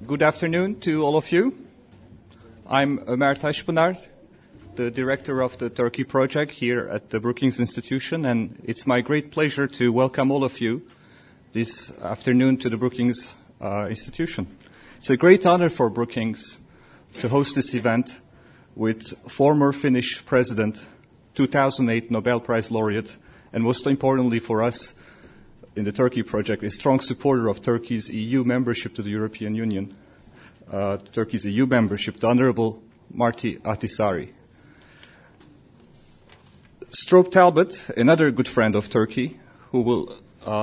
Good afternoon to all of you. I'm Ömer Taşpınar, the director of the Turkey project here at the Brookings Institution, and it's my great pleasure to welcome all of you this afternoon to the Brookings Institution. It's a great honor for Brookings to host this event with former Finnish president, 2008 Nobel Prize laureate, and most importantly for us in the Turkey project, a strong supporter of Turkey's EU membership to the European Union, Turkey's EU membership, the Honorable Martti Ahtisaari. Strobe Talbot, another good friend of Turkey, who will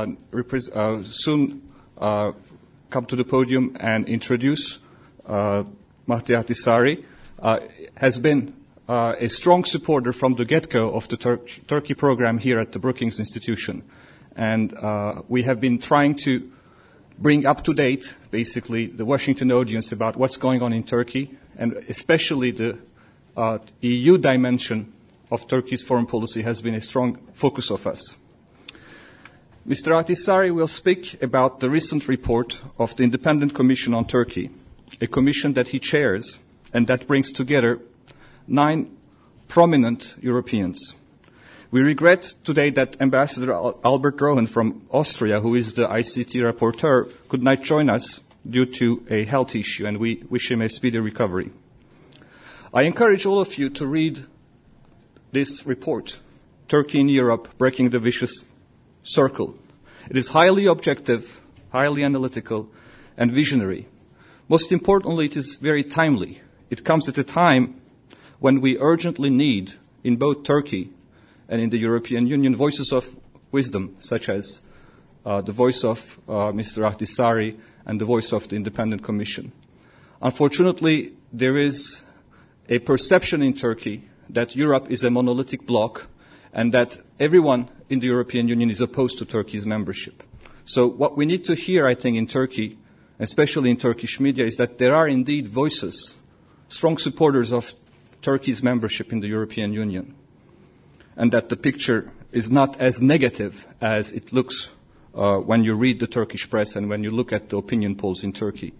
soon come to the podium and introduce Martti Ahtisaari, has been a strong supporter from the get-go of the Turkey program here at the Brookings Institution. And we have been trying to bring up to date, basically, the Washington audience about what's going on in Turkey, and especially the EU dimension of Turkey's foreign policy has been a strong focus of us. Mr. Ahtisaari will speak about the recent report of the Independent Commission on Turkey, a commission that he chairs and that brings together 9 prominent Europeans. We regret today that Ambassador Albert Rohan from Austria, who is the ICT rapporteur, could not join us due to a health issue, and we wish him a speedy recovery. I encourage all of you to read this report, Turkey in Europe, Breaking the Vicious Circle. It is highly objective, highly analytical, and visionary. Most importantly, it is very timely. It comes at a time when we urgently need, in both Turkey and in the European Union, voices of wisdom, such as the voice of Mr. Ahtisaari and the voice of the Independent Commission. Unfortunately, there is a perception in Turkey that Europe is a monolithic bloc and that everyone in the European Union is opposed to Turkey's membership. So what we need to hear, I think, in Turkey, especially in Turkish media, is that there are indeed voices, strong supporters of Turkey's membership in the European Union, and that the picture is not as negative as it looks when you read the Turkish press and when you look at the opinion polls in Turkey.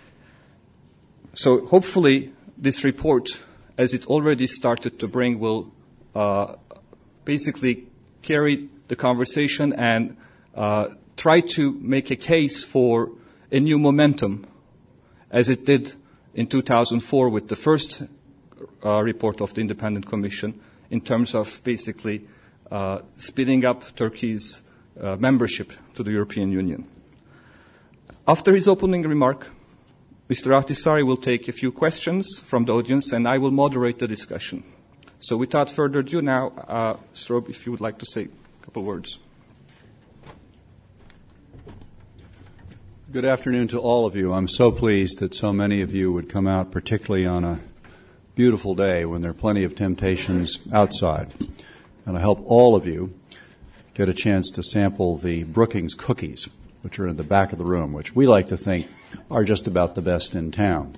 So hopefully this report, as it already started to bring, will basically carry the conversation and try to make a case for a new momentum, as it did in 2004 with the first report of the Independent Commission, in terms of basically speeding up Turkey's membership to the European Union. After his opening remark, Mr. Ahtisaari will take a few questions from the audience, and I will moderate the discussion. So without further ado now, Strobe, if you would like to say a couple words. Good afternoon to all of you. I'm so pleased that so many of you would come out, particularly on a beautiful day when there are plenty of temptations outside. And I hope all of you get a chance to sample the Brookings cookies, which are in the back of the room, which we like to think are just about the best in town.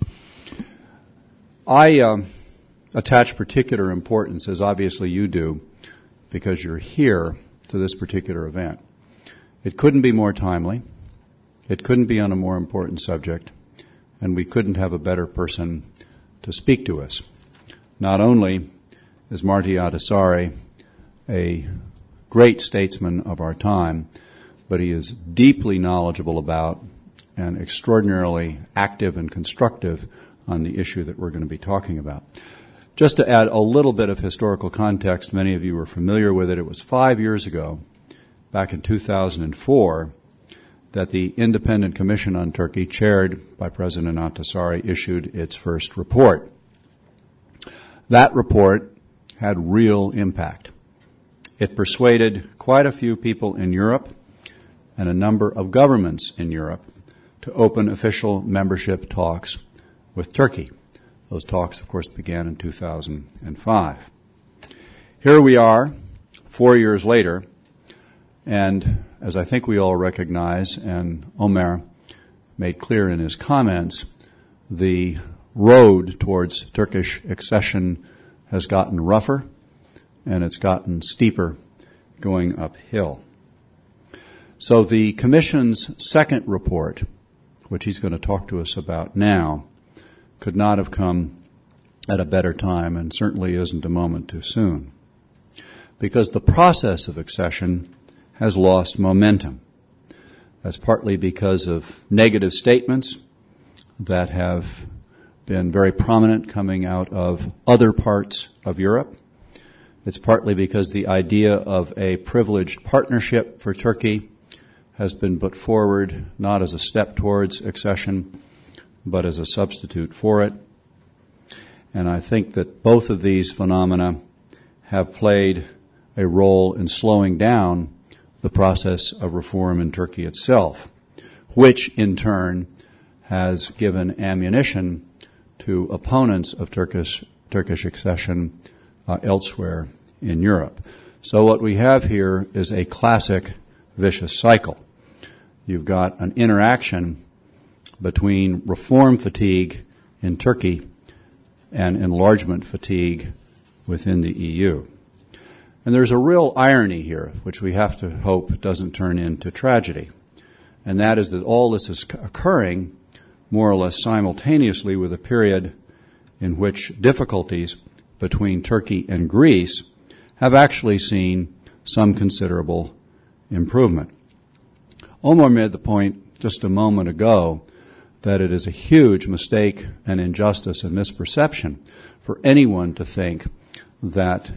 I attach particular importance, as obviously you do, because you're here to this particular event. It couldn't be more timely. It couldn't be on a more important subject, and we couldn't have a better person to speak to us. Not only is Martti Ahtisaari a great statesman of our time, but he is deeply knowledgeable about and extraordinarily active and constructive on the issue that we're going to be talking about. Just to add a little bit of historical context, many of you are familiar with it. It was 5 years ago, back in 2004, that the Independent Commission on Turkey, chaired by President Ahtisaari, issued its first report. That report had real impact. It persuaded quite a few people in Europe and a number of governments in Europe to open official membership talks with Turkey. Those talks, of course, began in 2005. Here we are, 4 years later, and as I think we all recognize, and Ömer made clear in his comments, the road towards Turkish accession has gotten rougher and it's gotten steeper going uphill. So the Commission's second report, which he's going to talk to us about now, could not have come at a better time, and certainly isn't a moment too soon. Because the process of accession has lost momentum. That's partly because of negative statements that have been very prominent coming out of other parts of Europe. It's partly because the idea of a privileged partnership for Turkey has been put forward not as a step towards accession, but as a substitute for it. And I think that both of these phenomena have played a role in slowing down the process of reform in Turkey itself, which in turn has given ammunition to opponents of Turkish accession elsewhere in Europe. So what we have here is a classic vicious cycle. You've got an interaction between reform fatigue in Turkey and enlargement fatigue within the EU. And there's a real irony here, which we have to hope doesn't turn into tragedy. And that is that all this is occurring more or less simultaneously with a period in which difficulties between Turkey and Greece have actually seen some considerable improvement. Omar made the point just a moment ago that it is a huge mistake and injustice and misperception for anyone to think that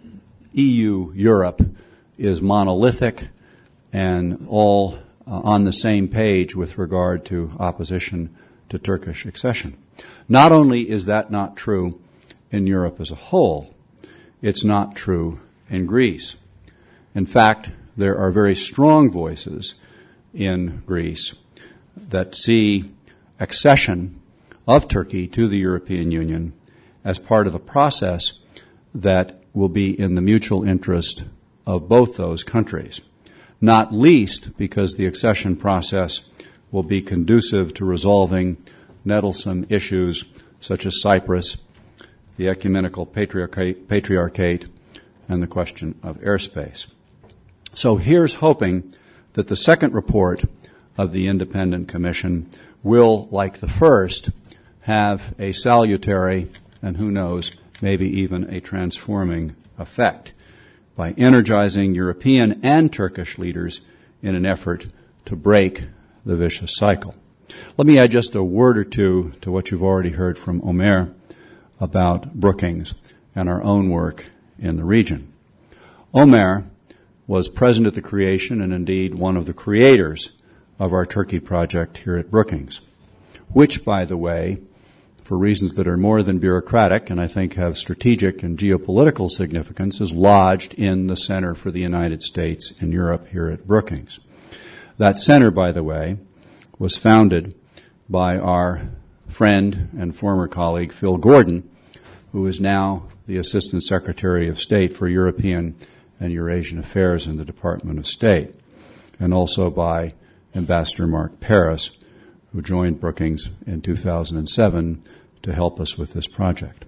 EU-Europe is monolithic and all on the same page with regard to opposition to Turkish accession. Not only is that not true in Europe as a whole, it's not true in Greece. In fact, there are very strong voices in Greece that see accession of Turkey to the European Union as part of a process that will be in the mutual interest of both those countries, not least because the accession process will be conducive to resolving nettlesome issues such as Cyprus, the ecumenical patriarchate, and the question of airspace. So here's hoping that the second report of the Independent Commission will, like the first, have a salutary, and who knows, maybe even a transforming effect by energizing European and Turkish leaders in an effort to break the vicious cycle. Let me add just a word or two to what you've already heard from Omer about Brookings and our own work in the region. Omer was present at the creation and indeed one of the creators of our Turkey project here at Brookings, which, by the way, for reasons that are more than bureaucratic and I think have strategic and geopolitical significance, is lodged in the Center for the United States in Europe here at Brookings. That center, by the way, was founded by our friend and former colleague Phil Gordon, who is now the Assistant Secretary of State for European and Eurasian Affairs in the Department of State, and also by Ambassador Mark Paris, who joined Brookings in 2007 to help us with this project.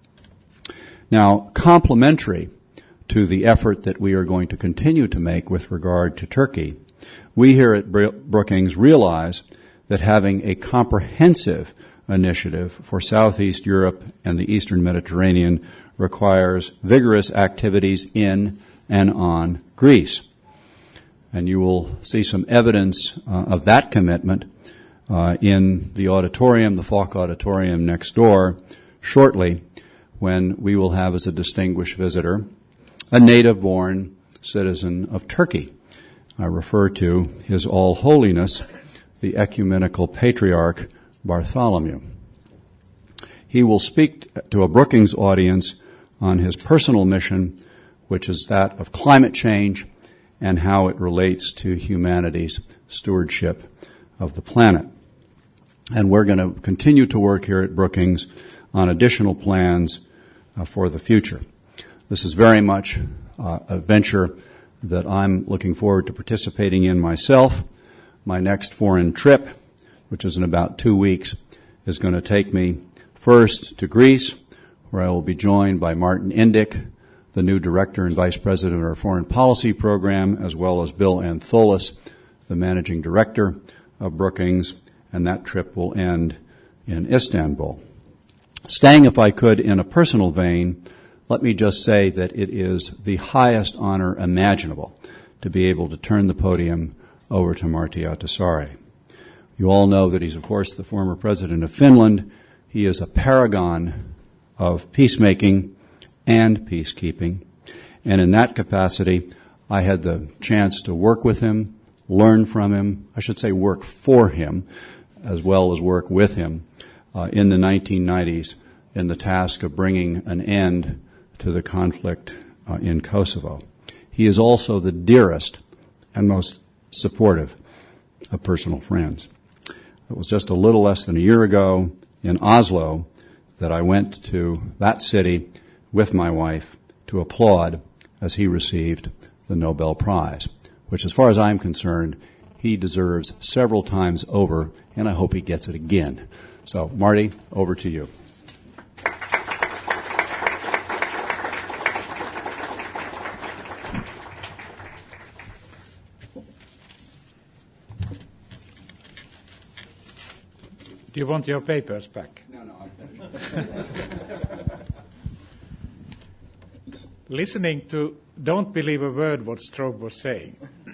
Now, complementary to the effort that we are going to continue to make with regard to Turkey, we here at Brookings realize that having a comprehensive initiative for Southeast Europe and the Eastern Mediterranean requires vigorous activities in and on Greece. And you will see some evidence of that commitment in the auditorium, the Falk Auditorium next door, shortly, when we will have as a distinguished visitor a native-born citizen of Turkey. I refer to His All Holiness, the Ecumenical Patriarch Bartholomew. He will speak to a Brookings audience on his personal mission, which is that of climate change and how it relates to humanity's stewardship of the planet. And we're going to continue to work here at Brookings on additional plans for the future. This is very much a venture that I'm looking forward to participating in myself. My next foreign trip, which is in about 2 weeks, is going to take me first to Greece, where I will be joined by Martin Indyk, the new Director and Vice President of our Foreign Policy Program, as well as Bill Antholis, the Managing Director of Brookings, and that trip will end in Istanbul. Staying, if I could, in a personal vein, let me just say that it is the highest honor imaginable to be able to turn the podium over to Martti Ahtisaari. You all know that he's, of course, the former president of Finland. He is a paragon of peacemaking and peacekeeping. And in that capacity, I had the chance to work with him, learn from him, I should say work for him, as well as work with him in the 1990s in the task of bringing an end to the conflict in Kosovo. He is also the dearest and most supportive of personal friends. It was just a little less than a year ago in Oslo that I went to that city with my wife to applaud as he received the Nobel Prize, which, as far as I'm concerned, he deserves several times over, and I hope he gets it again. So, Marty, over to you. Do you want your papers back? No, I'm finished. Listening to Don't Believe a Word what Strobe was saying.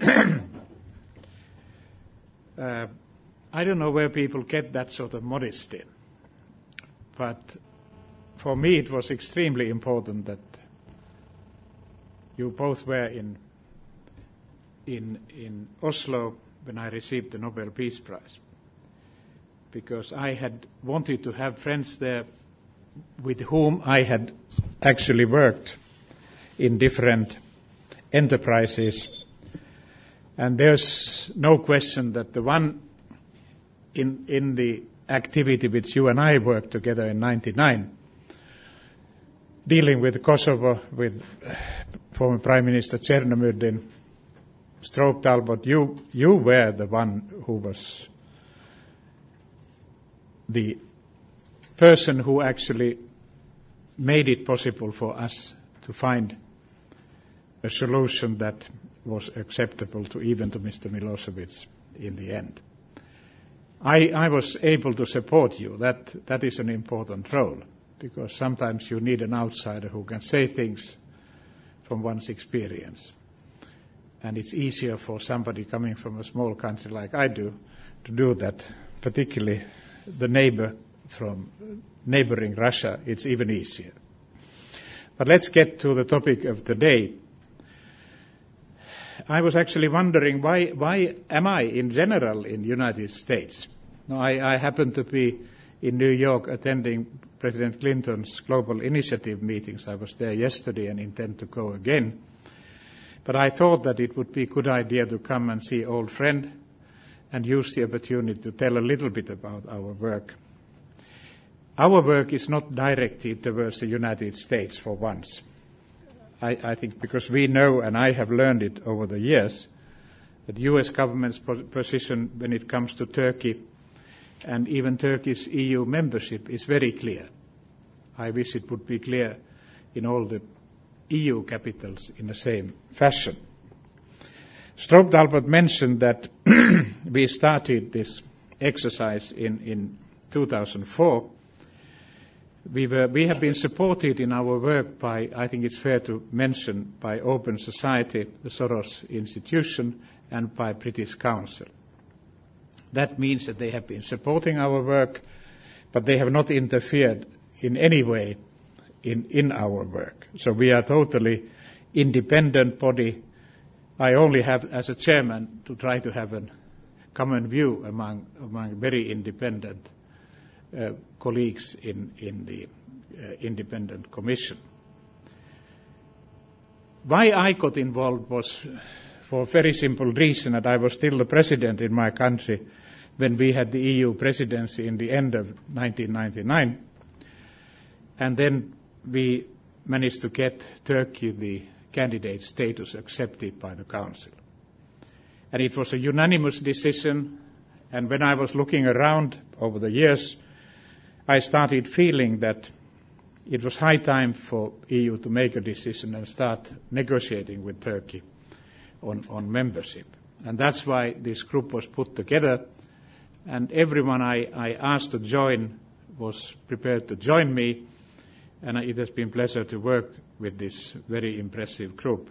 I don't know where people get that sort of modesty. But for me it was extremely important that you both were in Oslo when I received the Nobel Peace Prize. Because I had wanted to have friends there with whom I had actually worked in different enterprises. And there's no question that the one in the activity which you and I worked together in 1999, dealing with Kosovo, with former Prime Minister Chernomyrdin, Strobe Talbot, you were the one who was the person who actually made it possible for us to find a solution that was acceptable to even to Mr. Milosevic in the end. I was able to support you. That is an important role, because sometimes you need an outsider who can say things from one's experience. And it's easier for somebody coming from a small country like I do to do that, particularly the neighbor from neighboring Russia. It's even easier. But let's get to the topic of the day. I was actually wondering why am I in general in the United States? Now, I happen to be in New York attending President Clinton's Global Initiative meetings. I was there yesterday and intend to go again. But I thought that it would be a good idea to come and see old friend and use the opportunity to tell a little bit about our work. Our work is not directed towards the United States for once. I think because we know, and I have learned it over the years, that the U.S. government's position when it comes to Turkey and even Turkey's EU membership is very clear. I wish it would be clear in all the EU capitals in the same fashion. Strobe Talbot mentioned that we started this exercise in 2004. We have been supported in our work by, I think it's fair to mention, by Open Society, the Soros Institution, and by British Council. That means that they have been supporting our work, but they have not interfered in any way in our work. So we are totally independent body. I only have, as a chairman, to try to have a common view among very independent colleagues in the independent commission. Why I got involved was for a very simple reason, that I was still the president in my country when we had the EU presidency in the end of 1999. And then we managed to get Turkey the candidate status accepted by the Council. And it was a unanimous decision, and when I was looking around over the years, I started feeling that it was high time for EU to make a decision and start negotiating with Turkey on membership. And that's why this group was put together, and everyone I asked to join was prepared to join me, and it has been a pleasure to work with this very impressive group.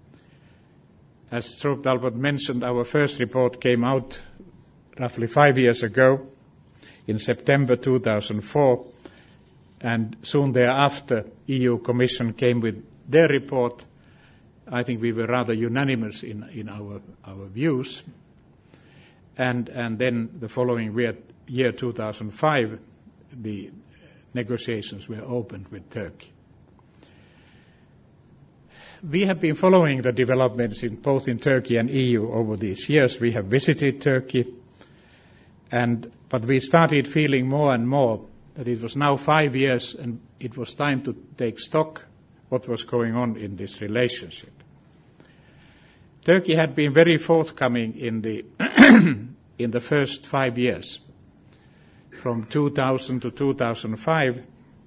As Stroop Talbot mentioned, our first report came out roughly 5 years ago, in September 2004, and soon thereafter, EU Commission came with their report. I think we were rather unanimous in our views. And then the following year 2005, the negotiations were opened with Turkey. We have been following the developments both in Turkey and EU over these years. We have visited Turkey, but we started feeling more and more that it was now 5 years and it was time to take stock what was going on in this relationship. Turkey had been very forthcoming in the first 5 years, from 2000 to 2005,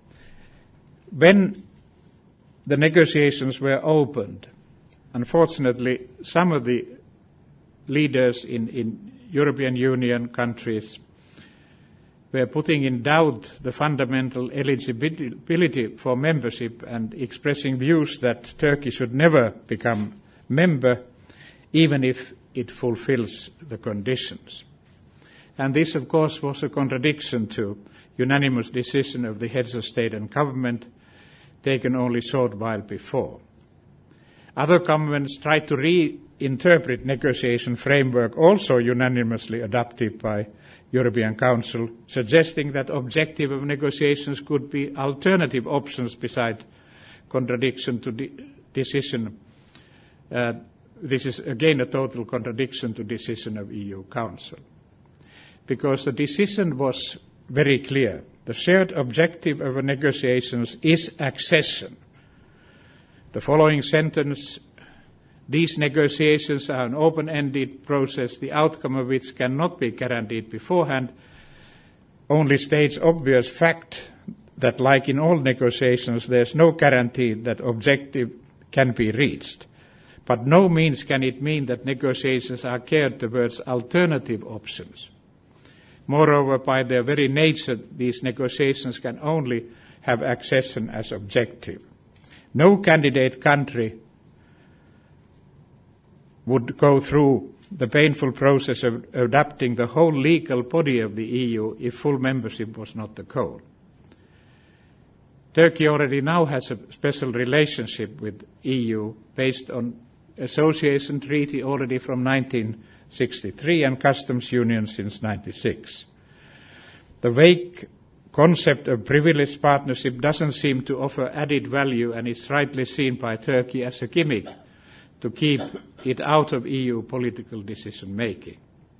when the negotiations were opened. Unfortunately, some of the leaders in European Union countries were putting in doubt the fundamental eligibility for membership and expressing views that Turkey should never become member, even if it fulfills the conditions. And this, of course, was a contradiction to unanimous decision of the heads of state and government taken only a short while before. Other governments tried to reinterpret negotiation framework also unanimously adopted by European Council, suggesting that objective of negotiations could be alternative options beside contradiction to decision. This is again a total contradiction to decision of EU Council, because the decision was very clear. The shared objective of the negotiations is accession. The following sentence: these negotiations are an open-ended process, the outcome of which cannot be guaranteed beforehand, only states obvious fact that, like in all negotiations, there is no guarantee that objective can be reached. But no means can it mean that negotiations are geared towards alternative options. Moreover, by their very nature, these negotiations can only have accession as objective. No candidate country would go through the painful process of adapting the whole legal body of the EU if full membership was not the goal. Turkey already now has a special relationship with EU based on association treaty already from 1963 and customs union since 1996. The vague concept of privileged partnership doesn't seem to offer added value and is rightly seen by Turkey as a gimmick to keep it out of EU political decision-making.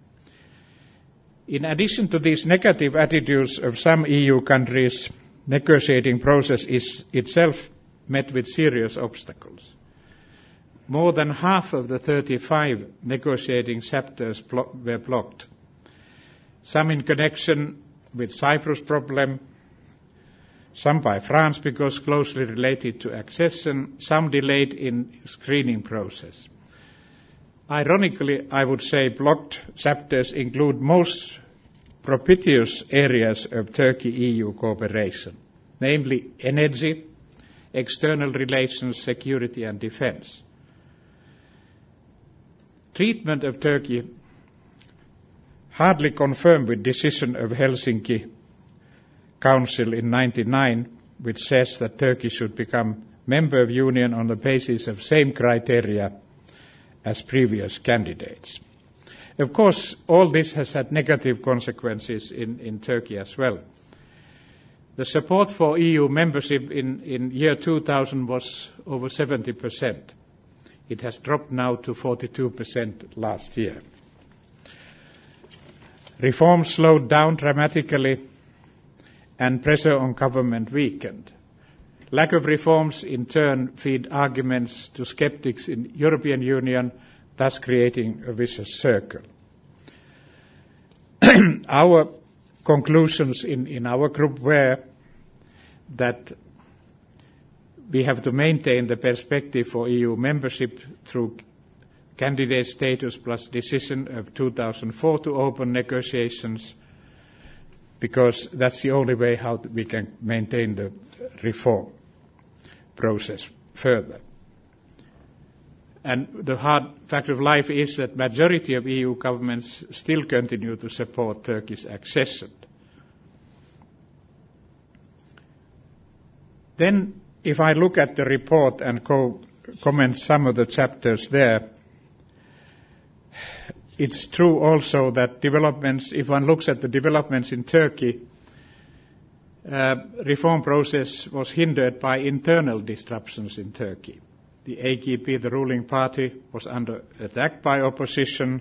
In addition to these negative attitudes of some EU countries, negotiating process is itself met with serious obstacles. More than half of the 35 negotiating chapters were blocked. Some in connection with Cyprus problem, some by France because closely related to accession, some delayed in screening process. Ironically, I would say blocked chapters include most propitious areas of Turkey-EU cooperation, namely energy, external relations, security and defense. Treatment of Turkey hardly confirmed with decision of Helsinki Council in 1999, which says that Turkey should become member of Union on the basis of same criteria as previous candidates. Of course, all this has had negative consequences in Turkey as well. The support for EU membership in year 2000 was over 70%. It has dropped now to 42% last year. Reforms slowed down dramatically and pressure on government weakened. Lack of reforms in turn feed arguments to skeptics in European Union, thus creating a vicious circle. Our conclusions in our group were that we have to maintain the perspective for EU membership through candidate status plus decision of 2004 to open negotiations, because that's the only way how we can maintain the reform process further. And the hard fact of life is that majority of EU governments still continue to support Turkey's accession. Then, if I look at the report and comment some of the chapters there, it's true also that developments, if one looks at the developments in Turkey, reform process was hindered by internal disruptions in Turkey. The AKP, the ruling party, was under attack by opposition,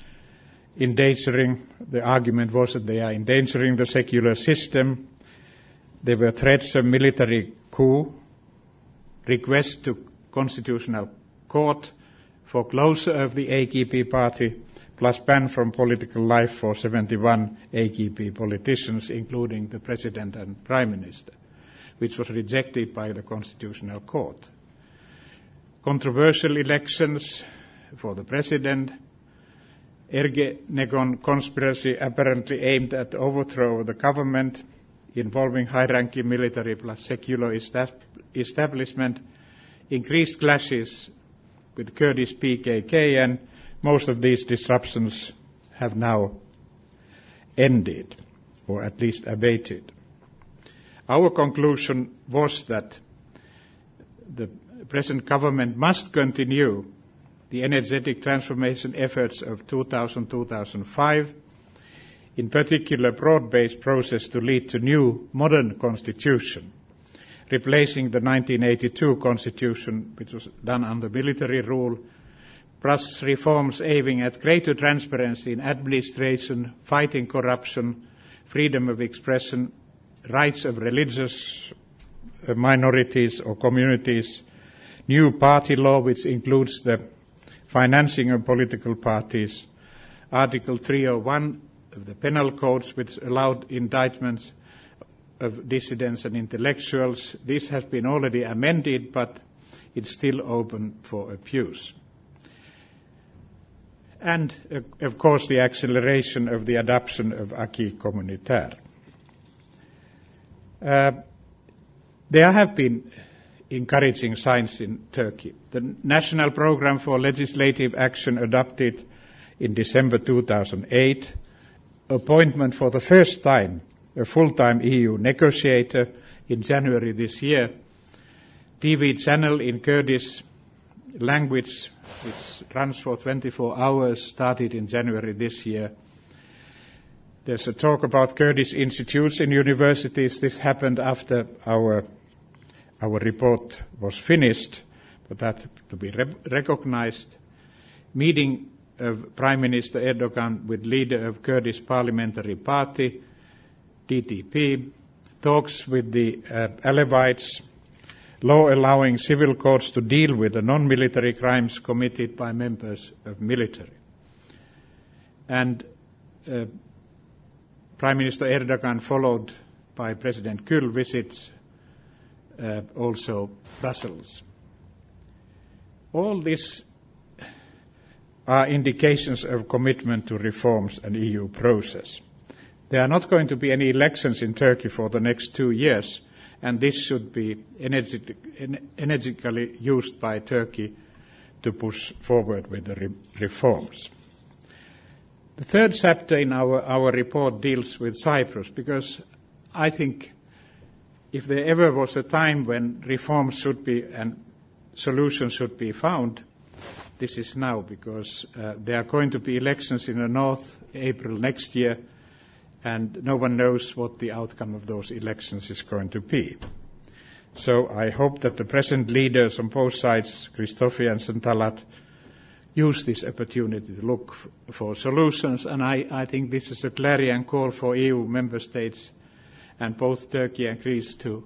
the argument was that they are endangering the secular system. There were threats of military coup, requests to constitutional court for closure of the AKP party, plus ban from political life for 71 AKP politicians, including the president and prime minister, which was rejected by the constitutional court. Controversial elections for the president, Ergenekon conspiracy apparently aimed at the overthrow of the government, involving high-ranking military plus secular establishment, increased clashes with Kurdish PKK, and most of these disruptions have now ended, or at least abated. Our conclusion was that the present government must continue the energetic transformation efforts of 2000-2005, in particular broad-based process to lead to new modern constitution, replacing the 1982 constitution, which was done under military rule, plus reforms aiming at greater transparency in administration, fighting corruption, freedom of expression, rights of religious minorities or communities, new party law which includes the financing of political parties, Article 301 of the penal codes which allowed indictments of dissidents and intellectuals. This has been already amended, but it's still open for abuse. And, of course, the acceleration of the adoption of acquis communautaire. There have been encouraging signs in Turkey. The National Programme for Legislative Action adopted in December 2008, appointment for the first time a full-time EU negotiator in January this year, TV channel in Kurdish language which runs for 24 hours started in January this year. There's a talk about Kurdish institutes in universities. This happened after our report was finished, but that to be recognized. Meeting of Prime Minister Erdogan with leader of Kurdish Parliamentary Party, DTP, talks with the Alevites, law allowing civil courts to deal with the non-military crimes committed by members of military. And Prime Minister Erdogan, followed by President Gül, visits also Brussels. All this are indications of commitment to reforms and EU process. There are not going to be any elections in Turkey for the next 2 years, and this should be energetically used by Turkey to push forward with the reforms. The third chapter in our report deals with Cyprus, because I think if there ever was a time when reforms should be and solutions should be found, this is now, because there are going to be elections in the north, April next year, and no one knows what the outcome of those elections is going to be. So I hope that the present leaders on both sides, Christofias and Talat, use this opportunity to look for solutions, and I think this is a clarion call for EU member states and both Turkey and Greece to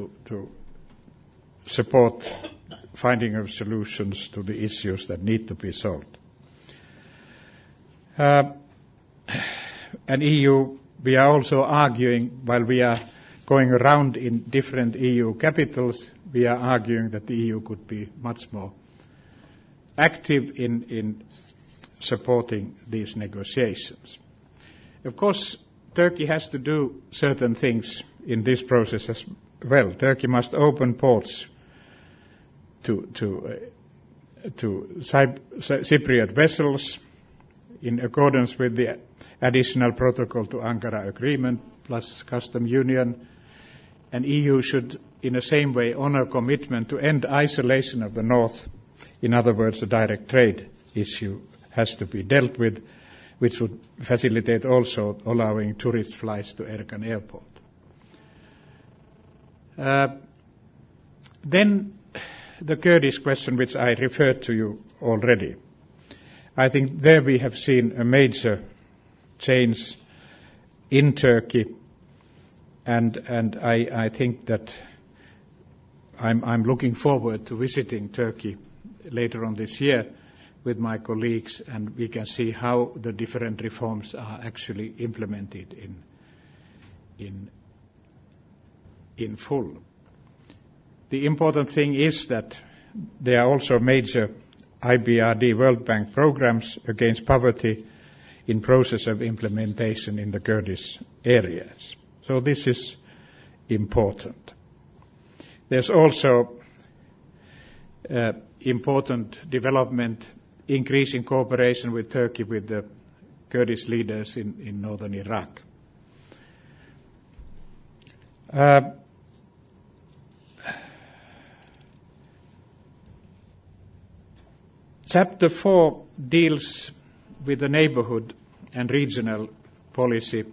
support finding of solutions to the issues that need to be solved. And EU, we are also arguing, while we are going around in different EU capitals, we are arguing that the EU could be much more active in supporting these negotiations. Of course, Turkey has to do certain things in this process as well. Turkey must open ports to Cypriot vessels in accordance with the additional protocol to Ankara Agreement plus custom union, and EU should in the same way honor commitment to end isolation of the North. In other words, the direct trade issue has to be dealt with, which would facilitate also allowing tourist flights to Erkan Airport. Then the Kurdish question, which I referred to you already. I think there we have seen a major change in Turkey, and I think that I'm looking forward to visiting Turkey later on this year with my colleagues, and we can see how the different reforms are actually implemented in full. The important thing is that there are also major IBRD World Bank programs against poverty in process of implementation in the Kurdish areas. So this is important. There's also important development, increasing cooperation with Turkey with the Kurdish leaders in northern Iraq. Chapter 4 deals with the neighborhood and regional policy.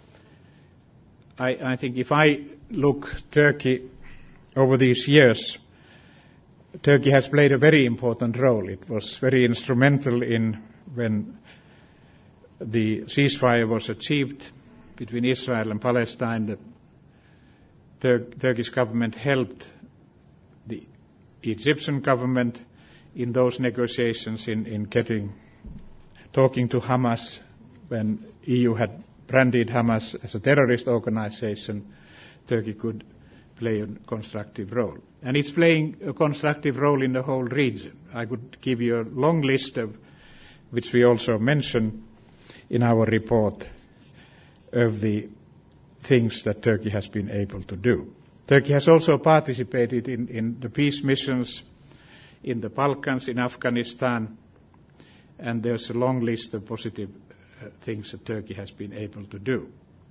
I think if I look Turkey over these years, Turkey has played a very important role. It was very instrumental in when the ceasefire was achieved between Israel and Palestine. The Turkish government helped the Egyptian government in those negotiations in talking to Hamas when EU had branded Hamas as a terrorist organization. Turkey could play a constructive role. And it's playing a constructive role in the whole region. I could give you a long list of, which we also mention in our report, of the things that Turkey has been able to do. Turkey has also participated in the peace missions in the Balkans, in Afghanistan, and there's a long list of positive things that Turkey has been able to do.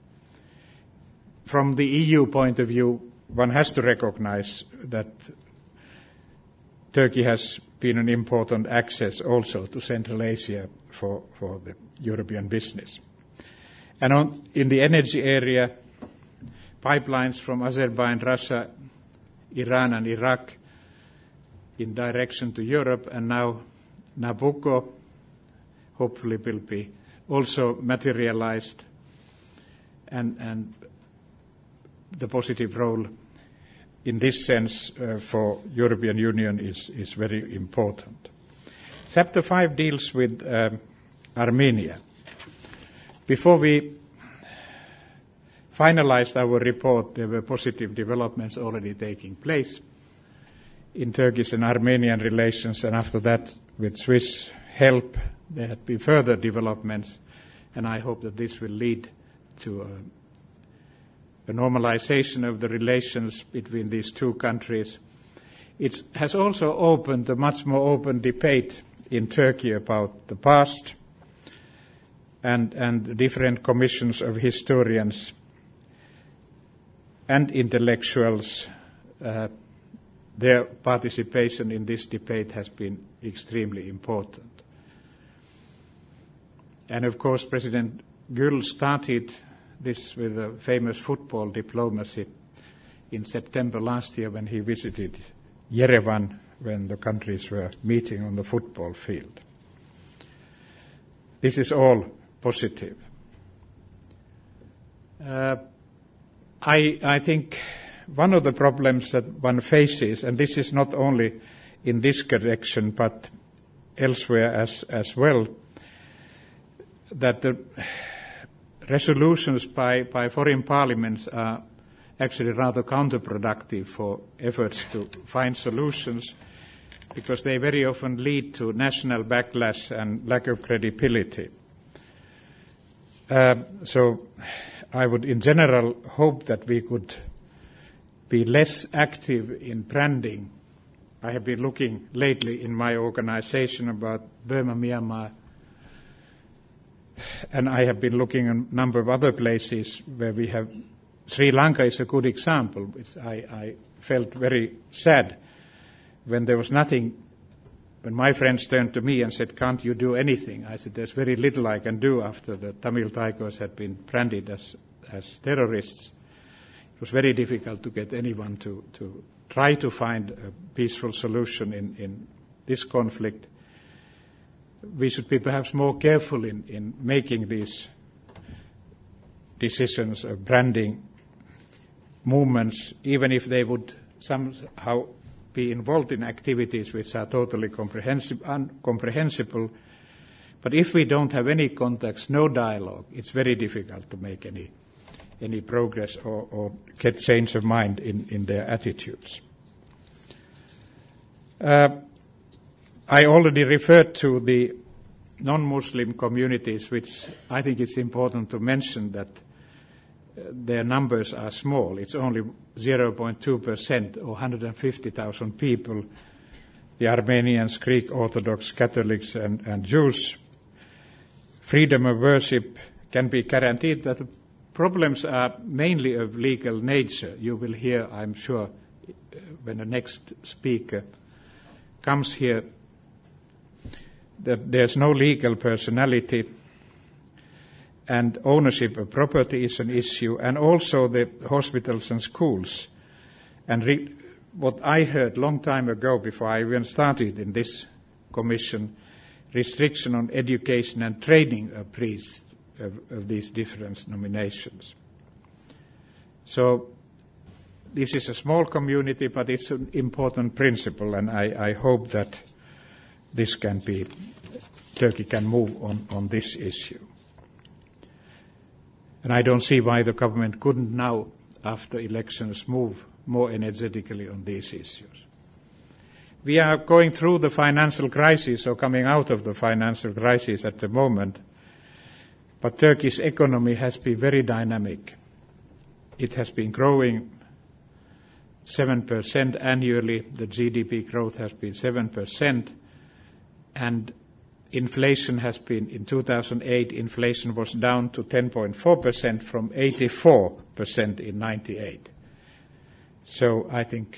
From the EU point of view, one has to recognize that Turkey has been an important access also to Central Asia for the European business. And in the energy area, pipelines from Azerbaijan, Russia, Iran and Iraq in direction to Europe, and now Nabucco hopefully will be also materialized, and the positive role in this sense for European Union is very important. Chapter 5 deals with Armenia. Before we finalized our report, there were positive developments already taking place in Turkish and Armenian relations, and after that, with Swiss help, there have been further developments, and I hope that this will lead to a normalization of the relations between these two countries. It has also opened a much more open debate in Turkey about the past, and different commissions of historians and intellectuals. Their participation in this debate has been extremely important. And of course, President Gül started this with a famous football diplomacy in September last year when he visited Yerevan when the countries were meeting on the football field. This is all positive. I think one of the problems that one faces, and this is not only in this direction but elsewhere as well, that the resolutions by foreign parliaments are actually rather counterproductive for efforts to find solutions. because they very often lead to national backlash and lack of credibility. So I would in general hope that we could be less active in branding. I have been looking lately in my organization about Burma, Myanmar, and I have been looking at a number of other places where we have. Sri Lanka is a good example, which I felt very sad when there was nothing. When my friends turned to me and said, "Can't you do anything?" I said, "There's very little I can do after the Tamil Tigers had been branded as terrorists." It was very difficult to get anyone to try to find a peaceful solution in this conflict. We should be perhaps more careful in making these decisions of branding movements, even if they would somehow be involved in activities which are totally incomprehensible. But if we don't have any contacts, no dialogue, it's very difficult to make any progress or get change of mind in their attitudes. I already referred to the non-Muslim communities, which I think it's important to mention that their numbers are small. It's only 0.2% or 150,000 people, the Armenians, Greek Orthodox, Catholics and Jews. Freedom of worship can be guaranteed. That the problems are mainly of legal nature. You will hear, I'm sure, when the next speaker comes here, that there's no legal personality, and ownership of property is an issue, and also the hospitals and schools. And what I heard long time ago, before I even started in this commission, restriction on education and training of priests of these different denominations. So this is a small community, but it's an important principle, and I hope that this can be, Turkey can move on this issue. And I don't see why the government couldn't now, after elections, move more energetically on these issues. We are going through the financial crisis, or coming out of the financial crisis at the moment, but Turkey's economy has been very dynamic. It has been growing 7% annually. The GDP growth has been 7%, and inflation has been, in 2008, inflation was down to 10.4% from 84% in 98. So I think,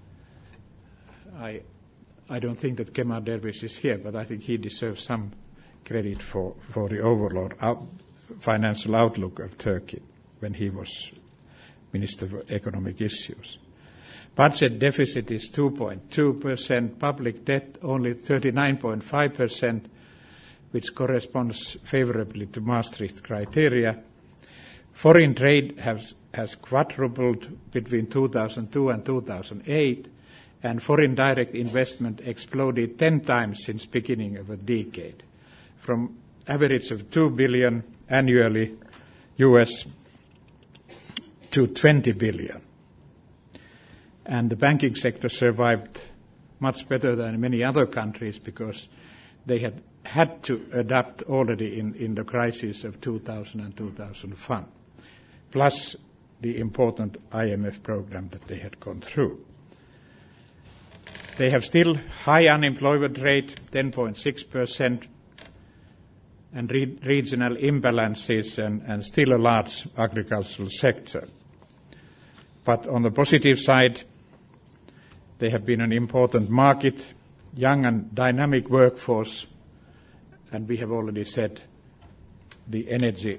I don't think that Kemal Dervish is here, but I think he deserves some credit for the overall financial outlook of Turkey when he was Minister for Economic Issues. Budget deficit is 2.2%, public debt only 39.5%, which corresponds favorably to Maastricht criteria. Foreign trade has quadrupled between 2002 and 2008, and foreign direct investment exploded 10 times since beginning of a decade, from average of $2 billion annually US to $20 billion. And the banking sector survived much better than many other countries because they had to adapt already in the crisis of 2000 and 2001, plus the important IMF program that they had gone through. They have still high unemployment rate, 10.6%, and regional imbalances and still a large agricultural sector. But on the positive side, they have been an important market, young and dynamic workforce, and we have already said the energy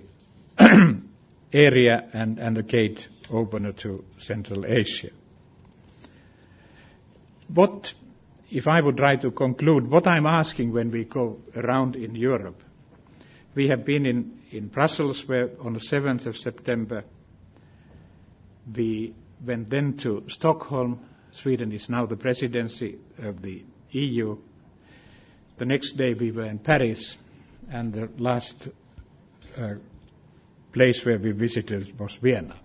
area and the gate opener to Central Asia. What, if I would try to conclude, what I'm asking when we go around in Europe, we have been in Brussels, where on the 7th of September we went then to Stockholm. Sweden is now the presidency of the EU. The next day we were in Paris, and the last place where we visited was Vienna.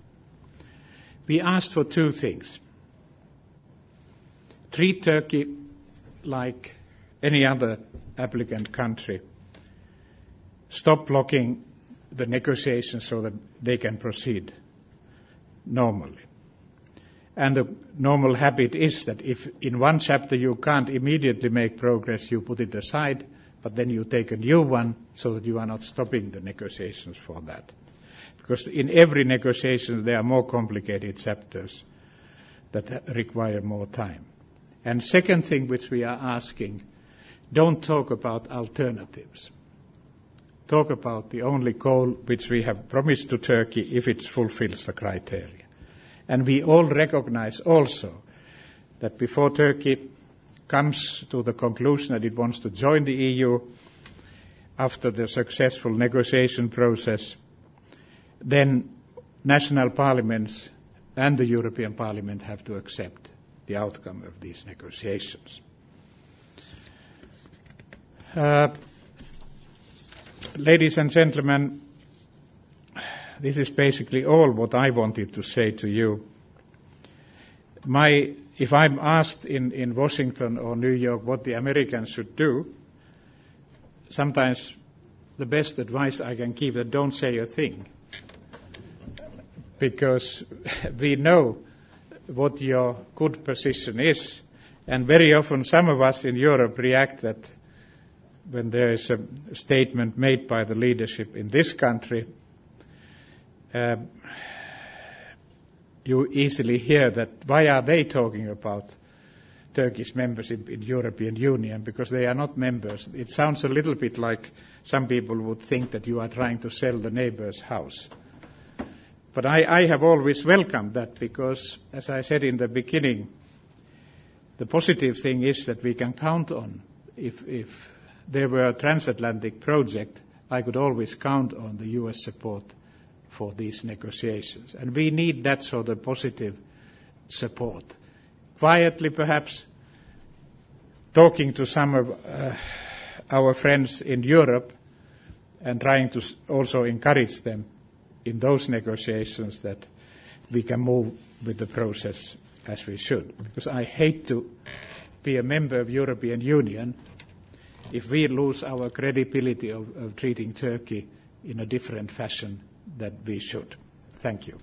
We asked for two things. Treat Turkey like any other applicant country, stop blocking the negotiations so that they can proceed normally. And the normal habit is that if in one chapter you can't immediately make progress, you put it aside, but then you take a new one so that you are not stopping the negotiations for that. Because in every negotiation there are more complicated chapters that require more time. And second thing which we are asking, don't talk about alternatives. Talk about the only goal which we have promised to Turkey if it fulfills the criteria. And we all recognize also that before Turkey comes to the conclusion that it wants to join the EU after the successful negotiation process, then national parliaments and the European Parliament have to accept the outcome of these negotiations. Ladies and gentlemen, this is basically all what I wanted to say to you. If I'm asked in Washington or New York what the Americans should do, sometimes the best advice I can give is don't say a thing. Because we know what your good position is. And very often some of us in Europe react that when there is a statement made by the leadership in this country, you easily hear that why are they talking about Turkey's membership in European Union, because they are not members. It sounds a little bit like some people would think that you are trying to sell the neighbor's house. But I have always welcomed that because, as I said in the beginning, the positive thing is that we can count on, if there were a transatlantic project, I could always count on the US support for these negotiations. And we need that sort of positive support. Quietly, perhaps, talking to some of our friends in Europe and trying to also encourage them in those negotiations that we can move with the process as we should. Because I hate to be a member of European Union if we lose our credibility of treating Turkey in a different fashion that we should. Thank you.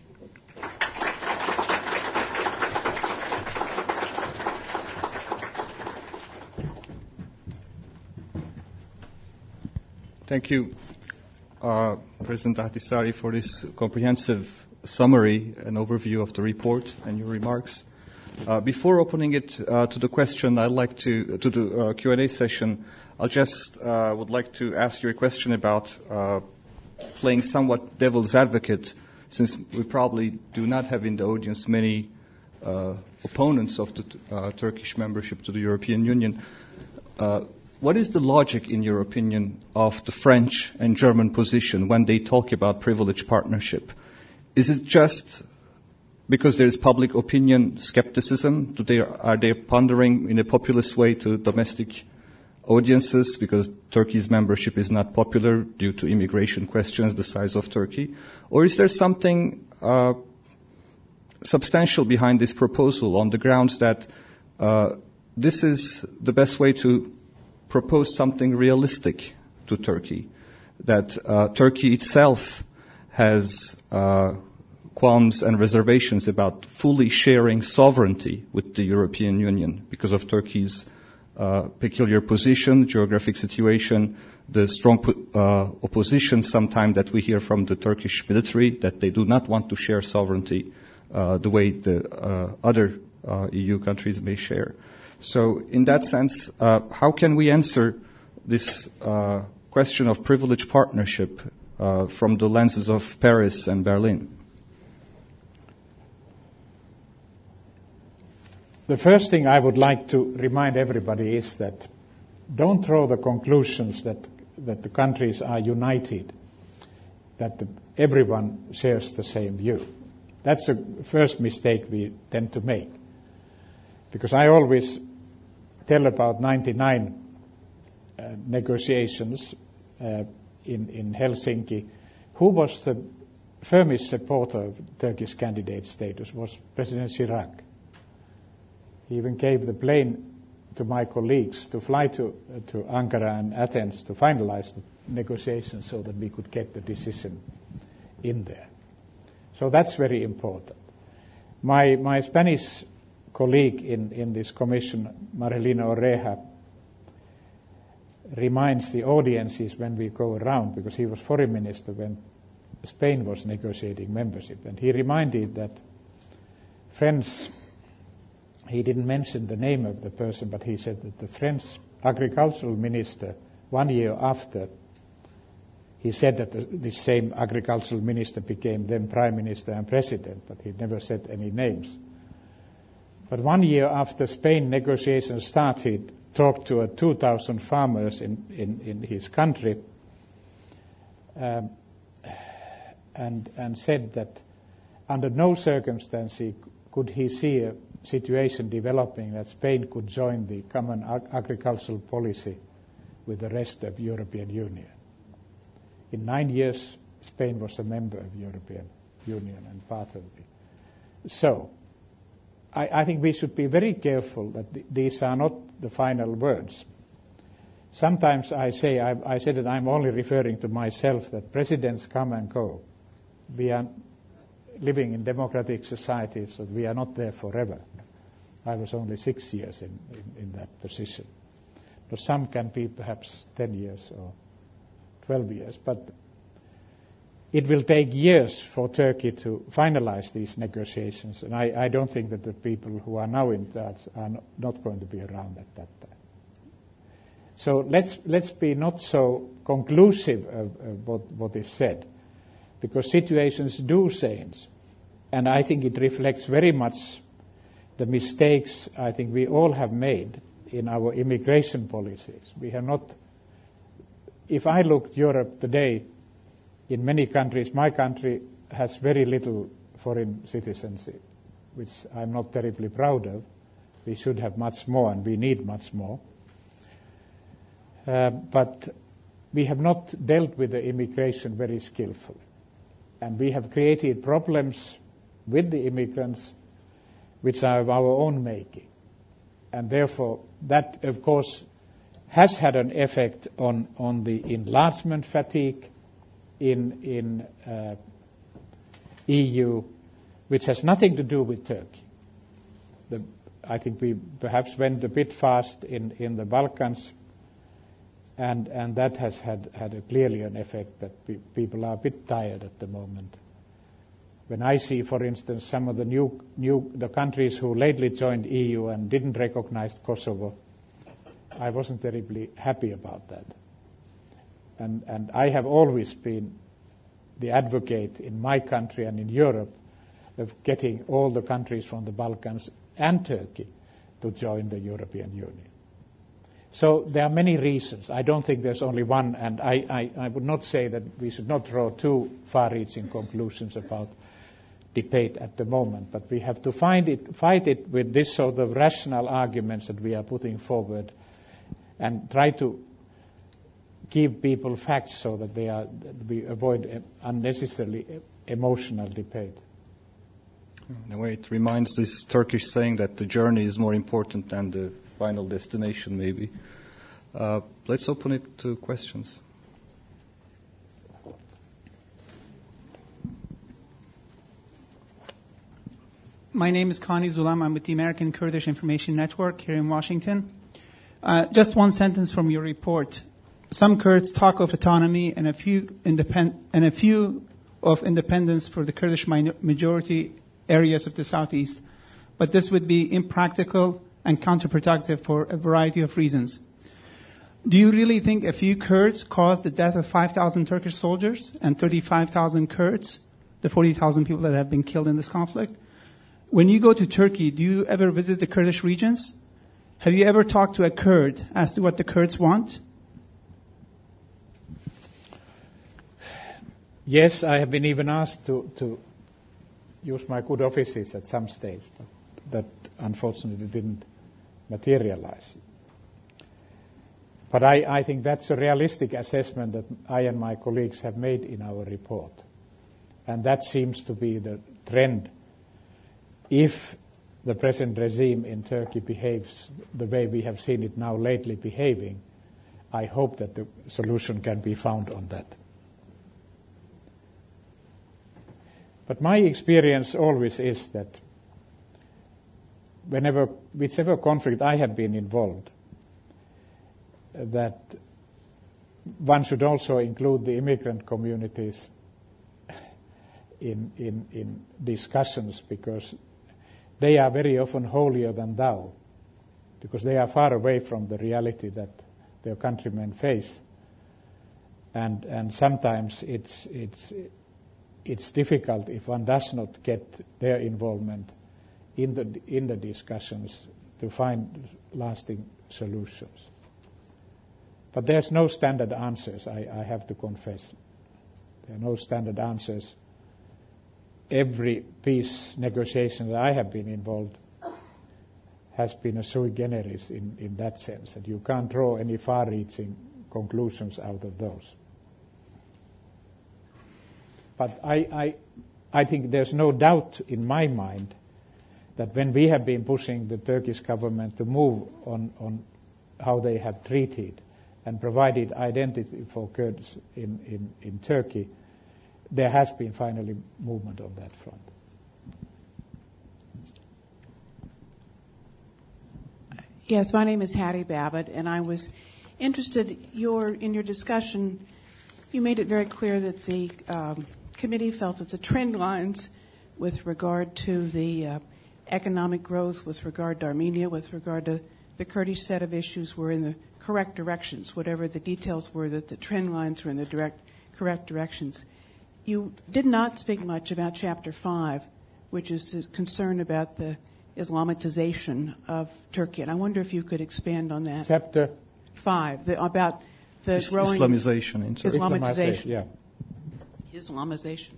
Thank you, President Ahtisaari, for this comprehensive summary and overview of the report and your remarks. Before opening it to the question, I'd like to the Q&A session, I'll just would like to ask you a question about playing somewhat devil's advocate, since we probably do not have in the audience many opponents of the Turkish membership to the European Union. What is the logic, in your opinion, of the French and German position when they talk about privileged partnership? Is it just because there is public opinion skepticism? Are they pondering in a populist way to domestic audiences because Turkey's membership is not popular due to immigration questions, the size of Turkey? Or is there something substantial behind this proposal on the grounds that this is the best way to propose something realistic to Turkey, that Turkey itself has qualms and reservations about fully sharing sovereignty with the European Union because of Turkey's peculiar position, geographic situation, the strong opposition sometimes that we hear from the Turkish military, that they do not want to share sovereignty the way the other EU countries may share. So in that sense, how can we answer this question of privileged partnership from the lenses of Paris and Berlin? The first thing I would like to remind everybody is that don't draw the conclusions that the countries are united, that everyone shares the same view. That's the first mistake we tend to make. Because I always tell about 99 negotiations in Helsinki. Who was the firmest supporter of Turkish candidate status was President Chirac. He even gave the plane to my colleagues to fly to Ankara and Athens to finalize the negotiations so that we could get the decision in there. So that's very important. My Spanish colleague in this commission, Marilena Oreja, reminds the audiences when we go around, because he was foreign minister when Spain was negotiating membership, and he reminded that French, he didn't mention the name of the person, but he said that the French agricultural minister, 1 year after, he said that this same agricultural minister became then prime minister and president, but he never said any names. But 1 year after Spain negotiations started, talked to 2,000 farmers in his country and said that under no circumstances could he see a situation developing that Spain could join the common agricultural policy with the rest of European Union. In 9 years, Spain was a member of European Union and part of the... So, I think we should be very careful that these are not the final words. Sometimes I say that I'm only referring to myself, that presidents come and go. We are living in democratic societies, so we are not there forever. I was only 6 years in that position. So some can be perhaps 10 years or 12 years, but it will take years for Turkey to finalize these negotiations, and I don't think that the people who are now in charge are not going to be around at that time. So let's be not so conclusive of what is said, because situations do change, and I think it reflects very much the mistakes I think we all have made in our immigration policies. We have not... If I look at Europe today, in many countries, my country has very little foreign citizenship, which I'm not terribly proud of. We should have much more, and we need much more. But we have not dealt with the immigration very skillfully. And we have created problems with the immigrants which are of our own making. And therefore, that, of course, has had an effect on the enlargement fatigue in EU, which has nothing to do with Turkey. I think we perhaps went a bit fast in the Balkans, and that has had clearly an effect that people are a bit tired at the moment. When I see, for instance, some of the countries who lately joined EU and didn't recognize Kosovo, I wasn't terribly happy about that. And I have always been the advocate in my country and in Europe of getting all the countries from the Balkans and Turkey to join the European Union. So there are many reasons. I don't think there's only one, and I would not say that we should not draw too far-reaching conclusions about debate at the moment, but we have to fight it with this sort of rational arguments that we are putting forward, and try to give people facts so that we avoid unnecessarily emotional debate. In a way, it reminds this Turkish saying that the journey is more important than the final destination, maybe. Let's open it to questions. My name is Kani Zulam. I'm with the American Kurdish Information Network here in Washington. Just one sentence from your report. Some Kurds talk of autonomy and a few of independence for the Kurdish majority areas of the southeast, but this would be impractical and counterproductive for a variety of reasons. Do you really think a few Kurds caused the death of 5,000 Turkish soldiers and 35,000 Kurds, the 40,000 people that have been killed in this conflict? When you go to Turkey, do you ever visit the Kurdish regions? Have you ever talked to a Kurd as to what the Kurds want? Yes, I have been even asked to use my good offices at some stage, but that unfortunately didn't materialize. But I think that's a realistic assessment that I and my colleagues have made in our report. And that seems to be the trend. If the present regime in Turkey behaves the way we have seen it now lately behaving, I hope that the solution can be found on that. But my experience always is that whichever conflict I have been involved, that one should also include the immigrant communities in discussions, because they are very often holier than thou, because they are far away from the reality that their countrymen face, and sometimes it's difficult if one does not get their involvement in the discussions to find lasting solutions. But there's no standard answers, I have to confess. There are no standard answers. Every peace negotiation that I have been involved has been a sui generis in that sense, that you can't draw any far-reaching conclusions out of those. But I think there's no doubt in my mind that when we have been pushing the Turkish government to move on how they have treated and provided identity for Kurds in Turkey, there has been finally movement on that front. Yes, my name is Hattie Babbitt, and I was interested in your discussion. You made it very clear that the committee felt that the trend lines with regard to the economic growth, with regard to Armenia, with regard to the Kurdish set of issues were in the correct directions, whatever the details were, that the trend lines were in the correct directions. You did not speak much about Chapter 5, which is the concern about the Islamitization of Turkey. And I wonder if you could expand on that. Chapter 5, about the growing Islamization in Turkey. Islamization. Yeah. Islamization.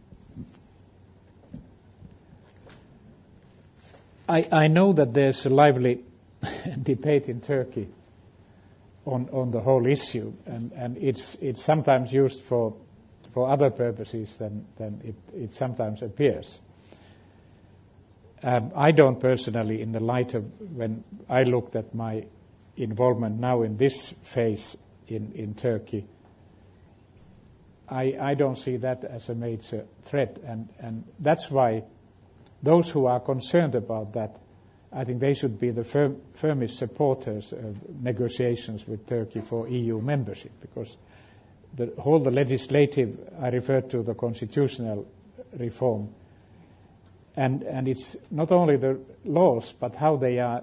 I know that there's a lively debate in Turkey on the whole issue, and it's sometimes used for other purposes than it sometimes appears. I don't personally, in the light of when I looked at my involvement now in this phase in Turkey, I don't see that as a major threat, and that's why those who are concerned about that, I think they should be the firmest supporters of negotiations with Turkey for EU membership, because the legislative, I refer to the constitutional reform, and it's not only the laws, but how they are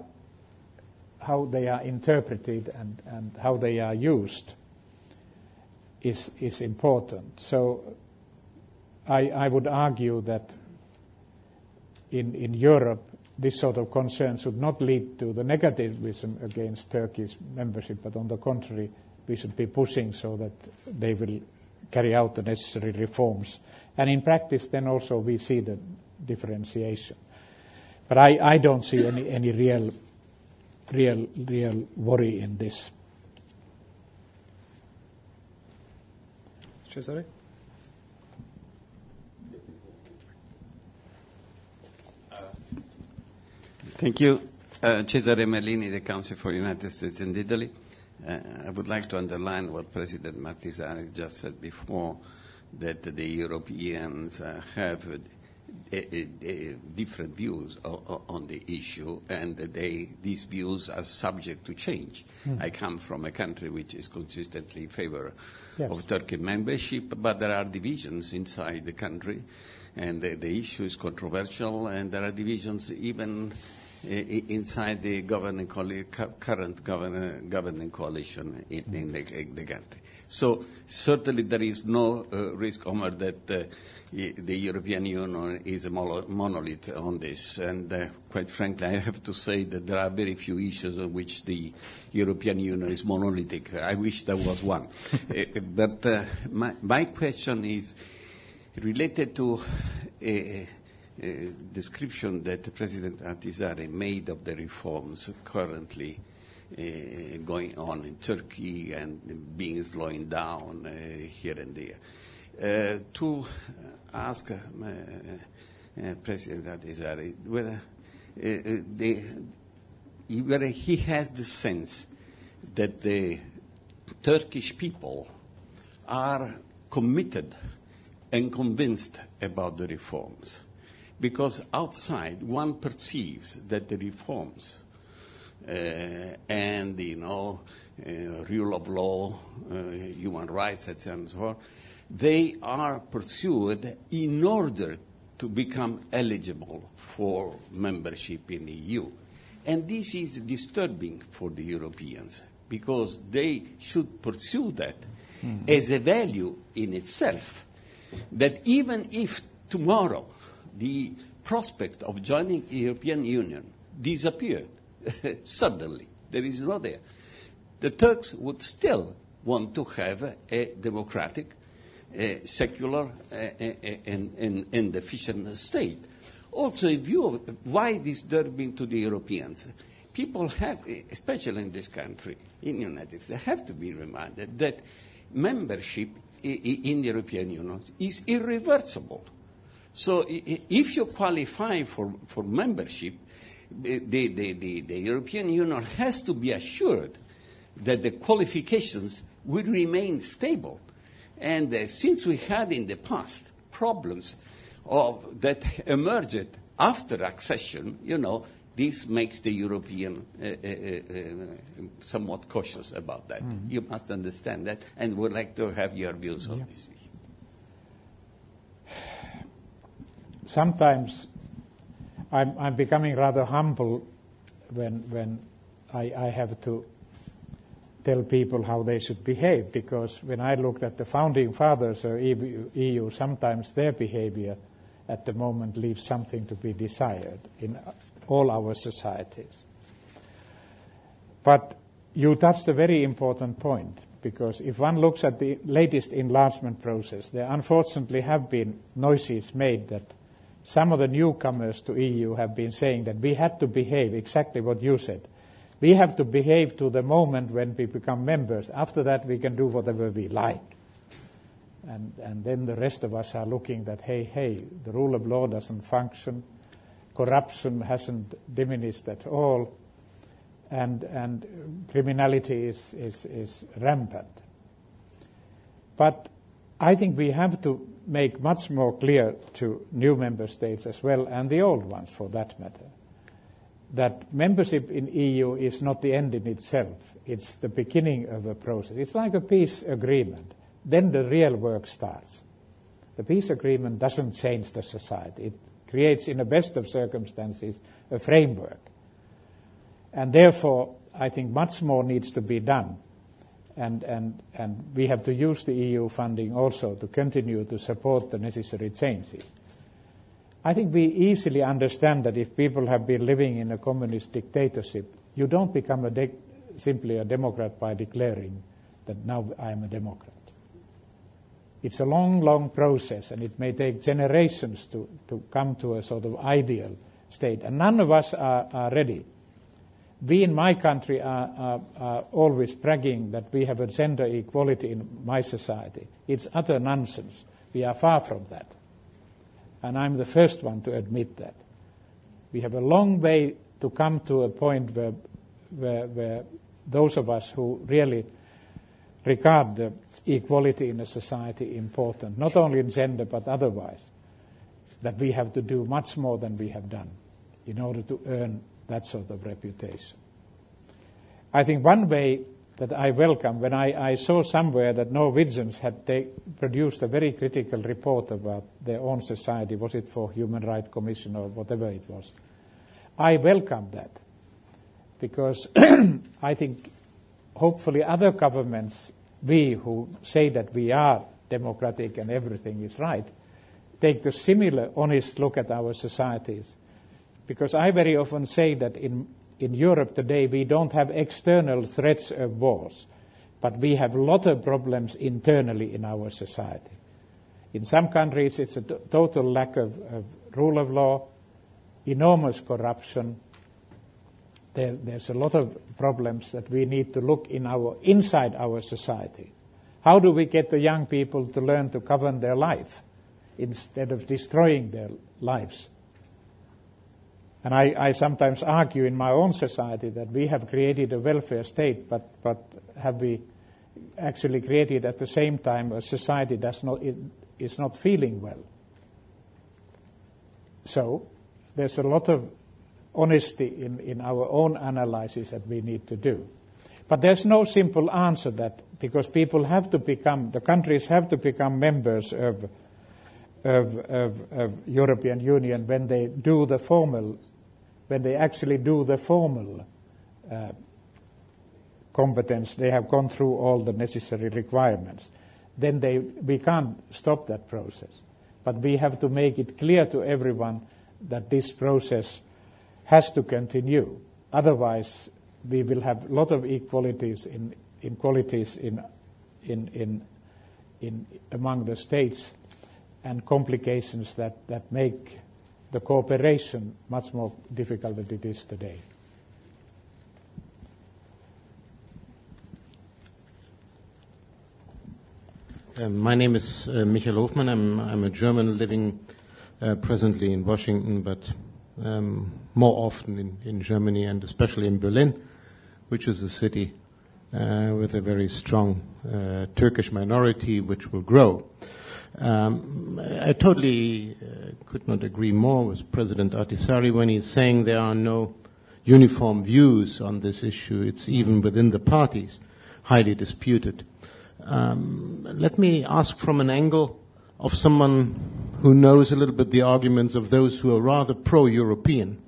interpreted and how they are used is important. So I would argue that in Europe, this sort of concern should not lead to the negativism against Turkey's membership, but on the contrary, we should be pushing so that they will carry out the necessary reforms. And in practice, then also we see the differentiation. But I don't see any real worry in this. Cesare? Thank you. Cesare Merlini, the Council for United States and Italy. I would like to underline what President Martisani just said before, that the Europeans have different views on the issue, and these views are subject to change. I come from a country which is consistently in favor of Turkey membership, but there are divisions inside the country, and the issue is controversial, and there are divisions even inside the current governing coalition in the country. So certainly there is no risk, Omar, that the European Union is a monolith on this. And quite frankly, I have to say that there are very few issues on which the European Union is monolithic. I wish there was one. But my question is related to a description that President Ahtisaari made of the reforms currently going on in Turkey and being slowing down here and there. To ask President Ahtisaari whether he has the sense that the Turkish people are committed and convinced about the reforms. Because outside, one perceives that the reforms and, rule of law, human rights, etc., and so on, they are pursued in order to become eligible for membership in the EU. And this is disturbing for the Europeans, because they should pursue that as a value in itself, that even if tomorrow the prospect of joining the European Union disappeared suddenly, there is no there, the Turks would still want to have a democratic, secular, and efficient state. Also, in view of why this is disturbing to the Europeans, people have, especially in this country, in the United States, they have to be reminded that membership in the European Union is irreversible. So if you qualify for membership, the European Union has to be assured that the qualifications will remain stable. And since we had in the past problems that emerged after accession, this makes the European somewhat cautious about that. Mm-hmm. You must understand that, and would like to have your views on this issue. Sometimes I'm becoming rather humble when I have to tell people how they should behave, because when I looked at the founding fathers of EU, sometimes their behavior at the moment leaves something to be desired in all our societies. But you touched a very important point, because if one looks at the latest enlargement process, there unfortunately have been noises made that some of the newcomers to EU have been saying that we had to behave exactly what you said. We have to behave to the moment when we become members. After that, we can do whatever we like. And then the rest of us are looking that, hey, the rule of law doesn't function, corruption hasn't diminished at all, and criminality is rampant. But I think we have to make much more clear to new member states as well, and the old ones for that matter, that membership in EU is not the end in itself. It's the beginning of a process. It's like a peace agreement. Then the real work starts. The peace agreement doesn't change the society. It creates, in the best of circumstances, a framework. And therefore, I think much more needs to be done. And we have to use the EU funding also to continue to support the necessary changes. I think we easily understand that if people have been living in a communist dictatorship, you don't become simply a democrat by declaring that now I am a democrat. It's a long, long process, and it may take generations to come to a sort of ideal state. And none of us are ready. We in my country are always bragging that we have a gender equality in my society. It's utter nonsense. We are far from that. And I'm the first one to admit that. We have a long way to come to a point where those of us who really regard the equality in a society important, not only in gender but otherwise, that we have to do much more than we have done in order to earn that sort of reputation. I think one way that I welcome, when I saw somewhere that Norwegians had produced a very critical report about their own society, was it for Human Rights Commission or whatever it was, I welcome that, because I think hopefully other governments, we who say that we are democratic and everything is right, take the similar honest look at our societies. Because I very often say that in Europe today we don't have external threats of wars, but we have a lot of problems internally in our society. In some countries it's a total lack of rule of law, enormous corruption. There's a lot of problems that we need to look inside our society. How do we get the young people to learn to govern their life instead of destroying their lives? And I sometimes argue in my own society that we have created a welfare state, but have we actually created at the same time a society that is not feeling well? So there's a lot of honesty in our own analysis that we need to do. But there's no simple answer that, because people have to become, the countries have to become members of European Union when they do the formal, when they actually do the formal competence, they have gone through all the necessary requirements. Then we can't stop that process. But we have to make it clear to everyone that this process has to continue. Otherwise, we will have a lot of inequalities among the states and complications that make the cooperation much more difficult than it is today. My name is Michael Hofmann. I'm a German living presently in Washington, but more often in Germany and especially in Berlin, which is a city with a very strong Turkish minority which will grow. I totally could not agree more with President Ahtisaari when he's saying there are no uniform views on this issue. It's even within the parties highly disputed. Let me ask from an angle of someone who knows a little bit the arguments of those who are rather pro-European.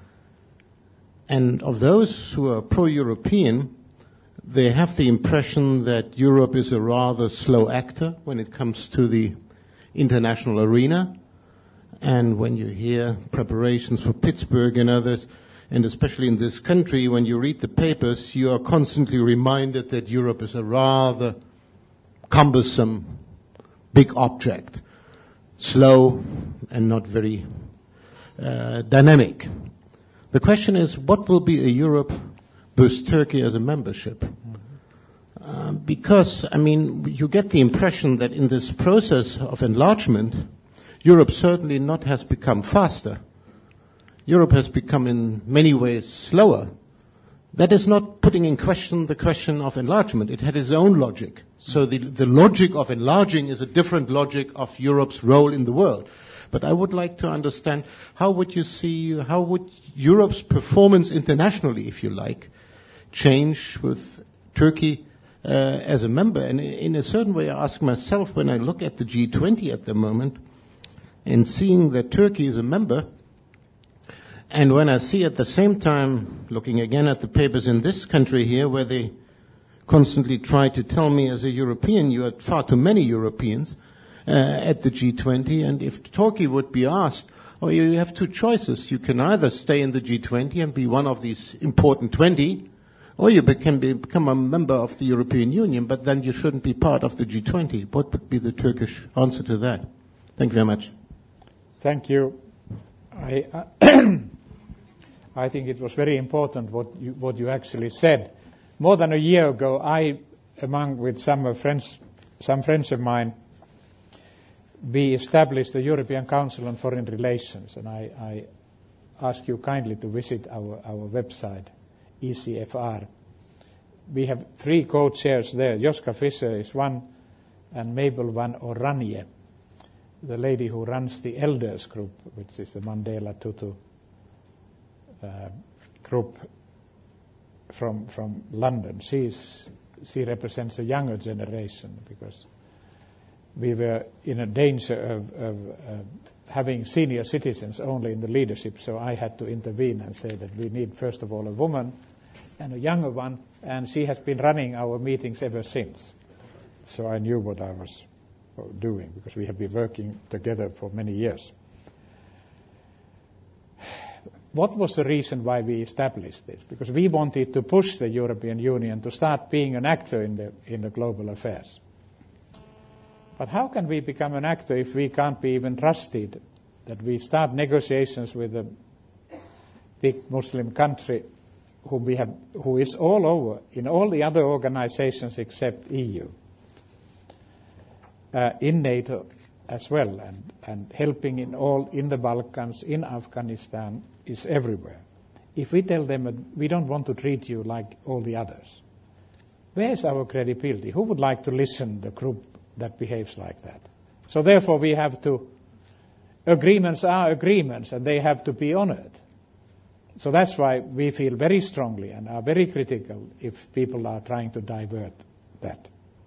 And of those who are pro-European, they have the impression that Europe is a rather slow actor when it comes to the international arena. And when you hear preparations for Pittsburgh and others, and especially in this country, when you read the papers, you are constantly reminded that Europe is a rather cumbersome, big object, slow and not very dynamic. The question is, what will be a Europe with Turkey as a membership? Because, I mean, you get the impression that in this process of enlargement, Europe certainly not has become faster. Europe has become in many ways slower. That is not putting in question the question of enlargement. It had its own logic. So the logic of enlarging is a different logic of Europe's role in the world. But I would like to understand, how would Europe's performance internationally, if you like, change with Turkey as a member? And in a certain way, I ask myself, when I look at the G20 at the moment, and seeing that Turkey is a member, and when I see at the same time, looking again at the papers in this country here, where they constantly try to tell me as a European, you had far too many Europeans at the G20, and if Turkey would be asked, you have two choices. You can either stay in the G20 and be one of these important 20, or you can become a member of the European Union, but then you shouldn't be part of the G20. What would be the Turkish answer to that? Thank you very much. Thank you. I think it was very important what you actually said. More than a year ago, with some friends of mine, we established the European Council on Foreign Relations, and I ask you kindly to visit our website, ECFR. We have 3 co-chairs there. Joska Fischer is one, and Mabel van Oranje, the lady who runs the Elders Group, which is the Mandela Tutu group from London. She represents a younger generation, because we were in a danger of having senior citizens only in the leadership, so I had to intervene and say that we need, first of all, a woman and a younger one, and she has been running our meetings ever since. So I knew what I was doing, because we have been working together for many years. What was the reason why we established this? Because we wanted to push the European Union to start being an actor in the global affairs. But how can we become an actor if we can't be even trusted that we start negotiations with a big Muslim country who is all over, in all the other organizations except EU, in NATO as well, and helping in the Balkans, in Afghanistan, is everywhere. If we tell them that we don't want to treat you like all the others, where is our credibility? Who would like to listen to the group that behaves like that? So therefore we have to, agreements are agreements and they have to be honored. So that's why we feel very strongly and are very critical if people are trying to divert that.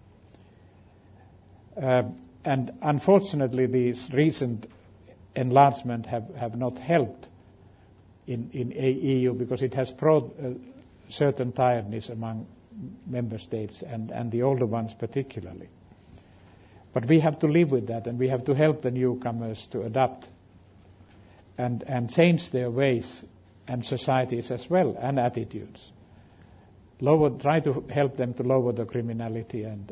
And unfortunately these recent enlargement have not helped in EU because it has brought a certain tiredness among member states and the older ones particularly. But we have to live with that and we have to help the newcomers to adapt and change their ways and societies as well and attitudes. Try to help them to lower the criminality and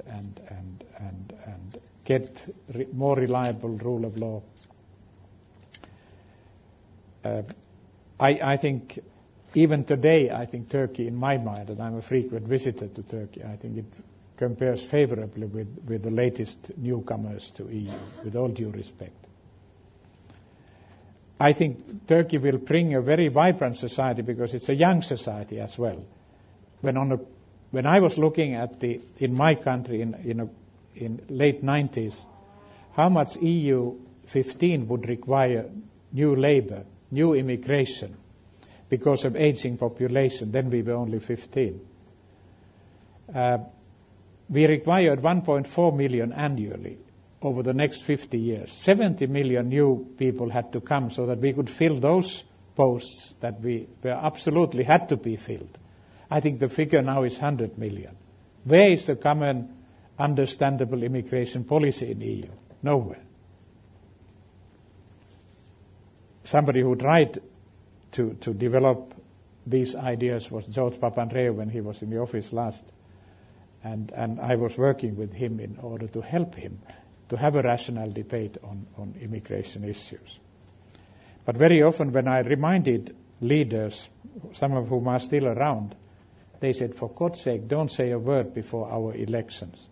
get more reliable rule of law. I think even today, I think Turkey, in my mind, and I'm a frequent visitor to Turkey, I think it compares favorably with the latest newcomers to EU, with all due respect. I think Turkey will bring a very vibrant society because it's a young society as well. When I was looking at in my country in late 90s, how much EU 15 would require new labor, new immigration, because of aging population, then we were only 15. We required 1.4 million annually over the next 50 years. 70 million new people had to come so that we could fill those posts that we were absolutely had to be filled. I think the figure now is 100 million. Where is the common understandable immigration policy in EU? Nowhere. Somebody who tried to develop these ideas was George Papandreou when he was in the office last. And I was working with him in order to help him to have a rational debate on immigration issues. But very often when I reminded leaders, some of whom are still around, they said, for God's sake, don't say a word before our elections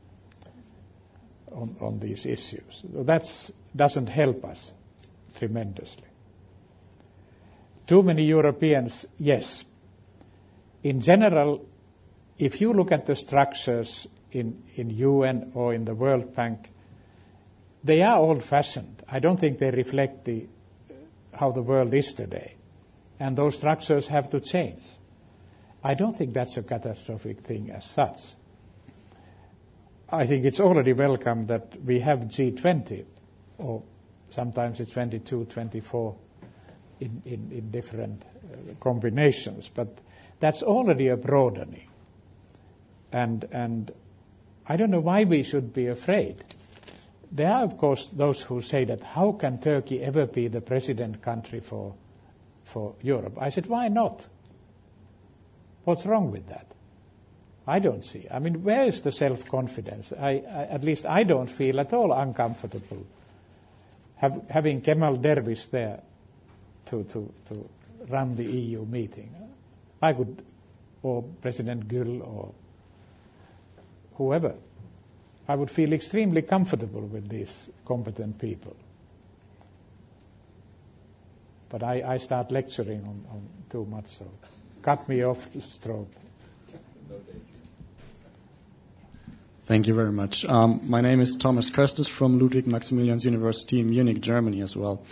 on these issues. So that doesn't help us tremendously. Too many Europeans, yes. In general, if you look at the structures in UN or in the World Bank, they are old-fashioned. I don't think they reflect how the world is today. And those structures have to change. I don't think that's a catastrophic thing as such. I think it's already welcome that we have G20, or sometimes it's 22, 24 in different combinations, but that's already a broadening. And I don't know why we should be afraid. There are, of course, those who say that how can Turkey ever be the president country for Europe? I said, why not? What's wrong with that? I don't see. I mean, where is the self-confidence? At least I don't feel at all uncomfortable having Kemal Dervish there to run the EU meeting. I could, or President Gül, or whoever. I would feel extremely comfortable with these competent people. But I start lecturing on too much, so cut me off, Strobe. Thank you very much. My name is Thomas Kösters from Ludwig Maximilians University in Munich, Germany as well.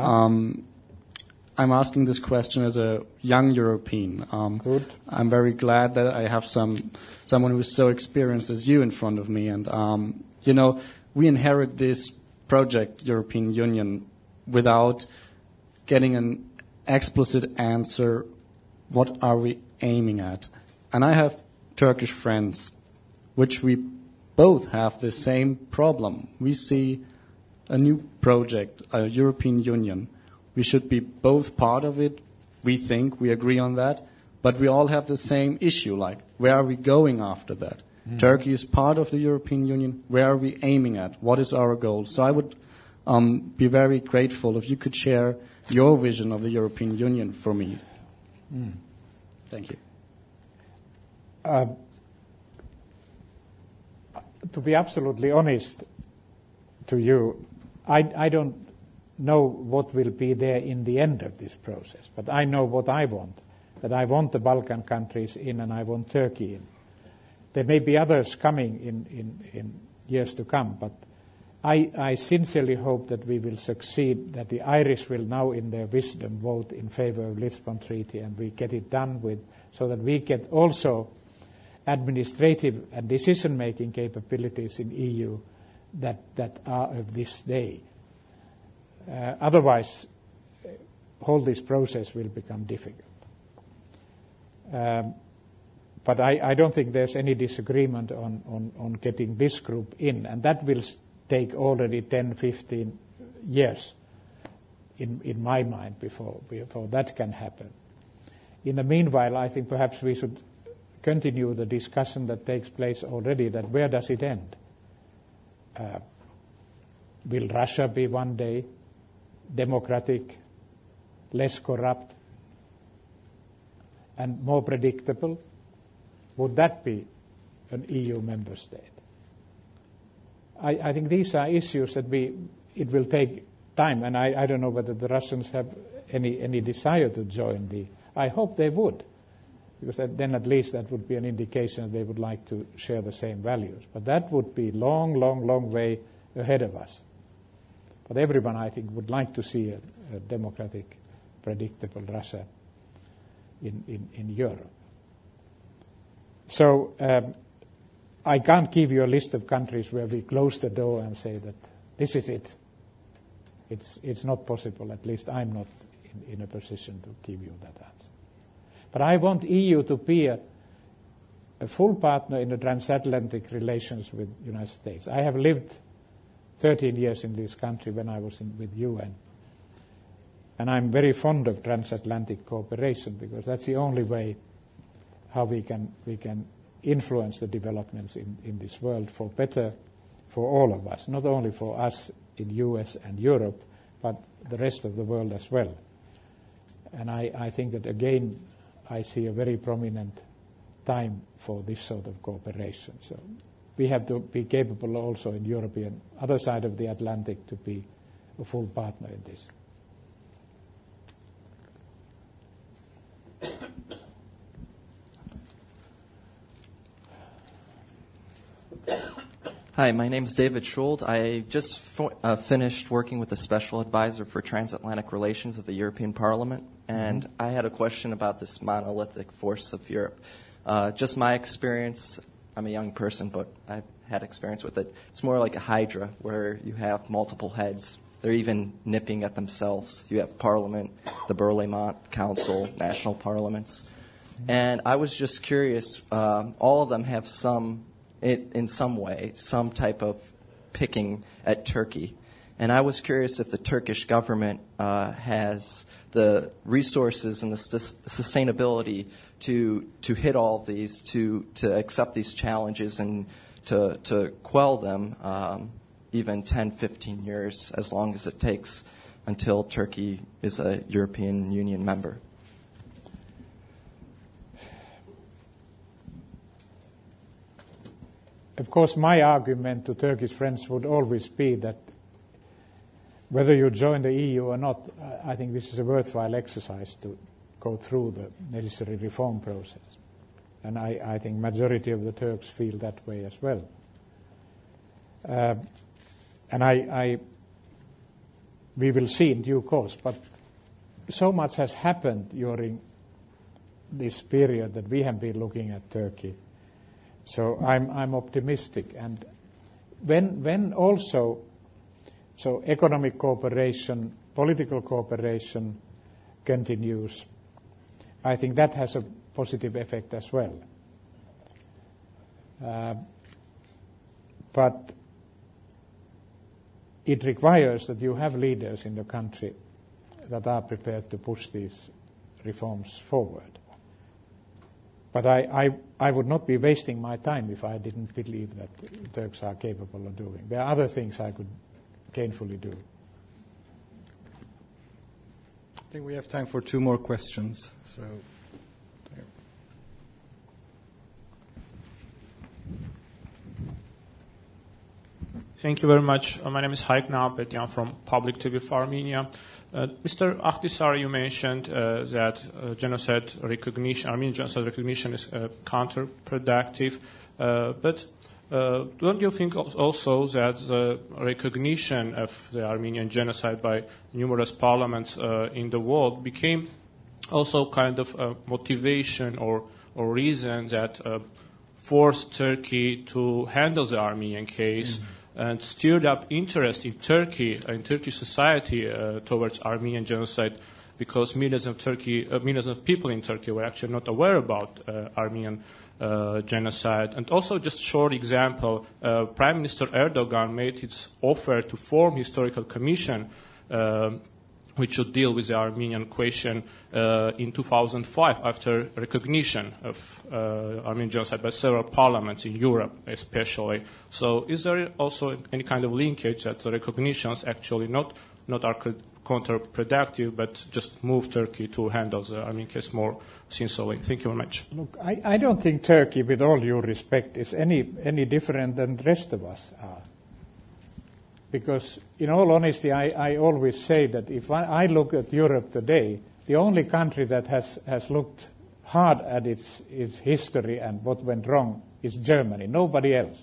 I'm asking this question as a young European. Good. I'm very glad that I have someone who is so experienced as you in front of me. And, we inherit this project, European Union, without getting an explicit answer, what are we aiming at? And I have Turkish friends, which we both have the same problem. We see a new project, a European Union. We should be both part of it. We think, we agree on that. But we all have the same issue, like, where are we going after that? Turkey is part of the European Union. Where are we aiming at? What is our goal? So I would be very grateful if you could share your vision of the European Union for me. Thank you. To be absolutely honest to you, I don't know what will be there in the end of this process. But I know what I want, that I want the Balkan countries in and I want Turkey in. There may be others coming in years to come, but I sincerely hope that we will succeed, that the Irish will now in their wisdom vote in favor of the Lisbon Treaty and we get it done with, so that we get also administrative and decision-making capabilities in EU that are of this day. Otherwise, whole this process will become difficult. But I don't think there's any disagreement on getting this group in, and that will take already 10, 15 years in my mind before that can happen. In the meanwhile, I think perhaps we should continue the discussion that takes place already, that where does it end? Will Russia be one day democratic, less corrupt, and more predictable? Would that be an EU member state? I think these are issues that it will take time, and I don't know whether the Russians have any desire to join I hope they would, because then at least that would be an indication that they would like to share the same values. But that would be long, long, long way ahead of us. But everyone, I think, would like to see a democratic, predictable Russia in Europe. So I can't give you a list of countries where we close the door and say that this is it. It's not possible. At least I'm not in a position to give you that answer. But I want EU to be a full partner in the transatlantic relations with the United States. I have lived 13 years in this country when I was with UN. And I'm very fond of transatlantic cooperation because that's the only way how we can influence the developments in this world for better for all of us, not only for us in US and Europe, but the rest of the world as well. And I think that, again, I see a very prominent time for this sort of cooperation. So we have to be capable also in European, other side of the Atlantic, to be a full partner in this. Hi, my name is David Schuld. I just finished working with the Special Advisor for Transatlantic Relations of the European Parliament, and I had a question about this monolithic force of Europe. Just my experience, I'm a young person, but I've had experience with it. It's more like a hydra where you have multiple heads. They're even nipping at themselves. You have Parliament, the Berlaymont Council, national parliaments. And I was just curious, all of them have in some way, some type of picking at Turkey. And I was curious if the Turkish government has the resources and the sustainability to hit all of these, to accept these challenges and to quell them even 10, 15 years, as long as it takes until Turkey is a European Union member. Of course, my argument to Turkish friends would always be that whether you join the EU or not, I think this is a worthwhile exercise to go through the necessary reform process. And I think majority of the Turks feel that way as well. And we will see in due course, but so much has happened during this period that we have been looking at Turkey. So I'm optimistic, and when also, so economic cooperation, political cooperation continues, I think that has a positive effect as well. But it requires that you have leaders in the country that are prepared to push these reforms forward. But I would not be wasting my time if I didn't believe that Turks are capable of doing. There are other things I could gainfully do. I think we have time for 2 more questions. So, Thank you very much. My name is Haik Nalbetyan from Public TV for Armenia. Mr. Ahtisaari, you mentioned that genocide recognition, Armenian genocide recognition is counterproductive. But don't you think also that the recognition of the Armenian genocide by numerous parliaments in the world became also kind of a motivation or reason that forced Turkey to handle the Armenian case and stirred up interest in Turkey, in Turkish society towards Armenian genocide, because millions of people in Turkey were actually not aware about Armenian genocide. And also, just short example, Prime Minister Erdogan made his offer to form historical commission which should deal with the Armenian question in 2005 after recognition of Armenian genocide by several parliaments in Europe especially. So is there also any kind of linkage that the recognitions actually not are counterproductive but just move Turkey to handle the Armenian case more sincerely? Thank you very much. Look, I don't think Turkey, with all due respect, is any different than the rest of us are. Because, in all honesty, I always say that if I look at Europe today, the only country that has looked hard at its history and what went wrong is Germany, nobody else.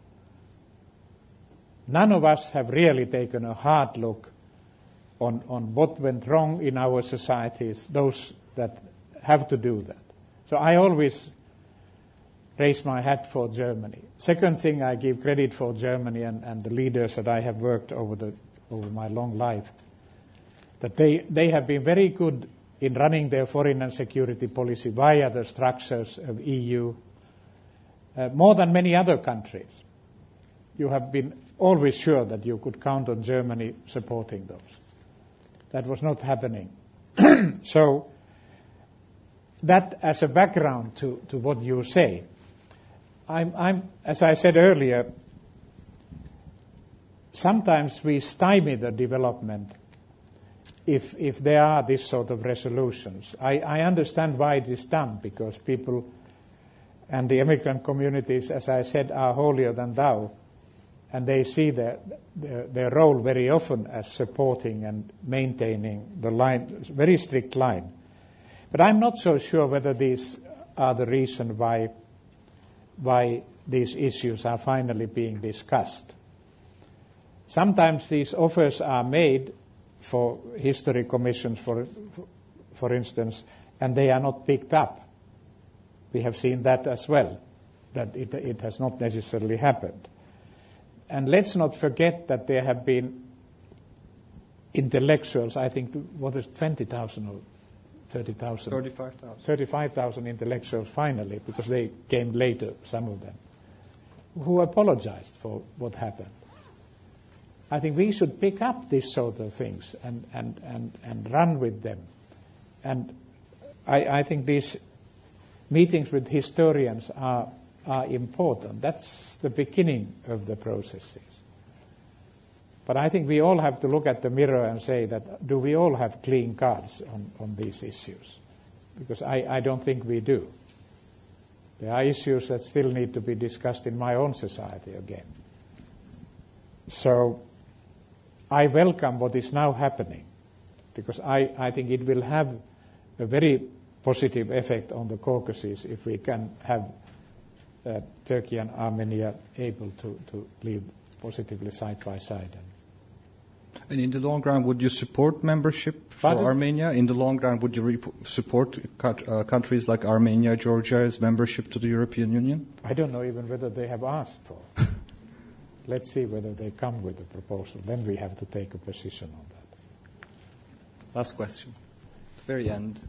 None of us have really taken a hard look on what went wrong in our societies, those that have to do that. So I always raise my hat for Germany. Second thing, I give credit for Germany and the leaders that I have worked over my long life, that they have been very good in running their foreign and security policy via the structures of EU, more than many other countries. You have been always sure that you could count on Germany supporting those. That was not happening. So that as a background to what you say, I'm, as I said earlier, sometimes we stymie the development if there are this sort of resolutions. I understand why it is done, because people and the immigrant communities, as I said, are holier than thou, and they see their role very often as supporting and maintaining the line, very strict line. But I'm not so sure whether these are the reason why these issues are finally being discussed. Sometimes these offers are made for history commissions, for instance, and they are not picked up. We have seen that as well, that it has not necessarily happened. And let's not forget that there have been intellectuals, I think, 20,000 or 30,000? 35,000. 35,000 intellectuals finally, because they came later, some of them, who apologized for what happened. I think we should pick up these sort of things and run with them. And I think these meetings with historians are important. That's the beginning of the processes. But I think we all have to look at the mirror and say that, do we all have clean cards on these issues? Because I don't think we do. There are issues that still need to be discussed in my own society again. So I welcome what is now happening, because I think it will have a very positive effect on the Caucasus if we can have Turkey and Armenia able to live positively side by side. And in the long run, would you support membership for Armenia? In the long run, would you support countries like Armenia, Georgia as membership to the European Union? I don't know even whether they have asked for. Let's see whether they come with a proposal. Then we have to take a position on that. Last question. At the very end.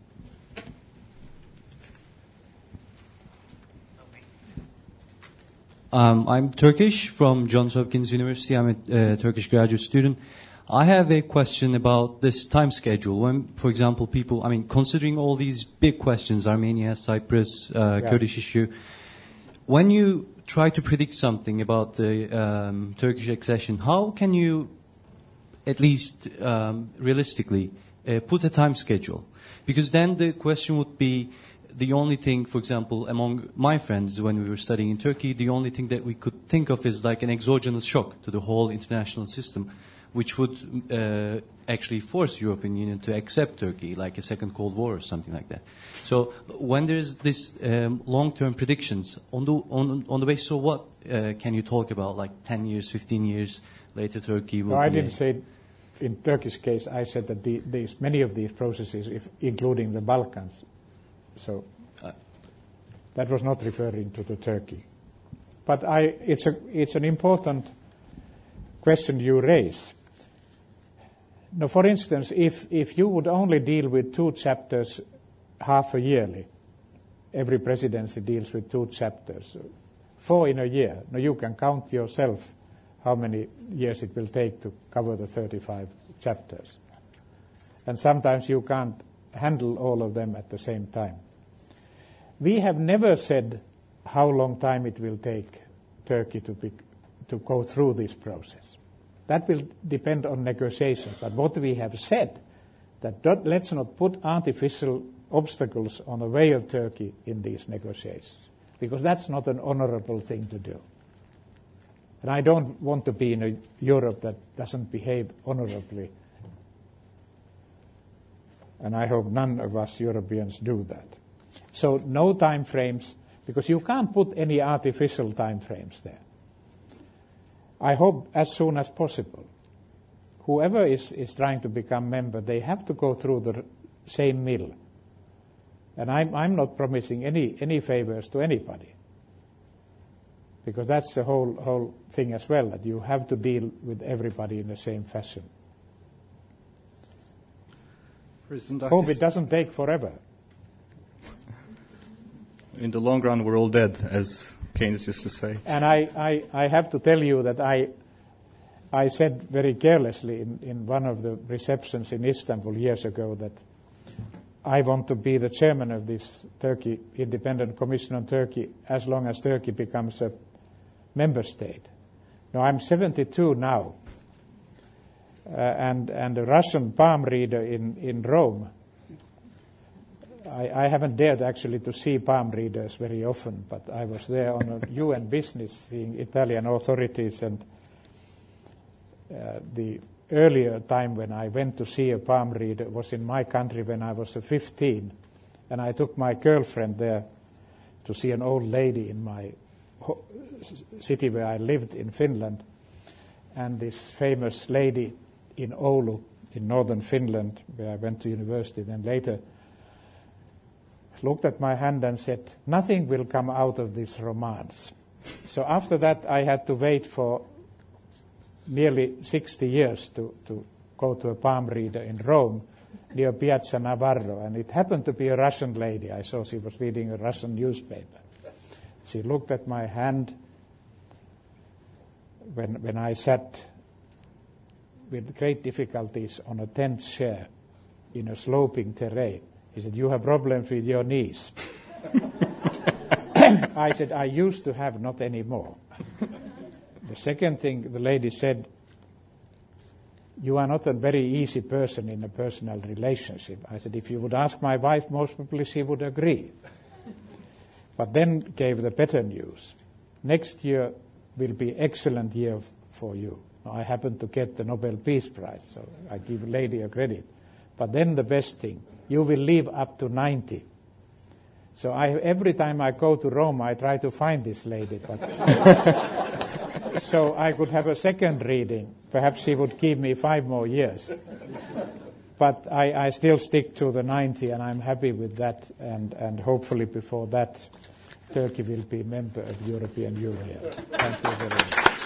I'm Turkish from Johns Hopkins University. I'm a Turkish graduate student. I have a question about this time schedule. When, for example, people, considering all these big questions, Armenia, Cyprus, Kurdish issue, when you try to predict something about the Turkish accession, how can you, at least realistically, put a time schedule? Because then the question would be, the only thing, for example, among my friends when we were studying in Turkey, the only thing that we could think of is like an exogenous shock to the whole international system, which would actually force European Union to accept Turkey, like a second Cold War or something like that. So when there's this long-term predictions, on the basis of what can you talk about, like 10 years, 15 years later Turkey will I didn't say in Turkey's case, I said that many of these processes, including the Balkans, so that was not referring to Turkey. But it's an important question you raise. Now, for instance, if you would only deal with 2 chapters half a yearly, every presidency deals with 2 chapters, 4 in a year. Now, you can count yourself how many years it will take to cover the 35 chapters. And sometimes you can't handle all of them at the same time. We have never said how long time it will take Turkey to go through this process. That will depend on negotiations. But what we have said, that let's not put artificial obstacles on the way of Turkey in these negotiations, because that's not an honorable thing to do. And I don't want to be in a Europe that doesn't behave honorably. And I hope none of us Europeans do that. So no time frames, because you can't put any artificial time frames there. I hope as soon as possible. Whoever is trying to become member, they have to go through the same mill. And I'm not promising any favors to anybody, because that's the whole thing as well, that you have to deal with everybody in the same fashion. Hope it doesn't take forever. In the long run, we're all dead, as Keynes used to say. And I have to tell you that I said very carelessly in one of the receptions in Istanbul years ago that I want to be the chairman of this Turkey Independent Commission on Turkey as long as Turkey becomes a member state. Now, I'm 72 now, and a Russian palm reader in Rome, I haven't dared actually to see palm readers very often, but I was there on a UN business seeing Italian authorities, and the earlier time when I went to see a palm reader was in my country when I was 15, and I took my girlfriend there to see an old lady in my city where I lived in Finland, and this famous lady in Oulu in northern Finland where I went to university, then later looked at my hand and said, "Nothing will come out of this romance." So after that I had to wait for nearly 60 years to go to a palm reader in Rome near Piazza Navarro, and it happened to be a Russian lady. I saw she was reading a Russian newspaper. She looked at my hand when I sat with great difficulties on a tent chair in a sloping terrain. He said, "You have problems with your knees." I said, "I used to have, not anymore." The second thing the lady said, "You are not a very easy person in a personal relationship." I said, "If you would ask my wife, most probably she would agree." But then gave the better news. "Next year will be excellent year for you." I happened to get the Nobel Peace Prize, so I give the lady a credit. But then the best thing, you will live up to 90. So every time I go to Rome, I try to find this lady, but so I could have a second reading. Perhaps she would give me 5 more years. But I still stick to the 90, and I'm happy with that. And hopefully before that, Turkey will be a member of the European Union. Thank you very much.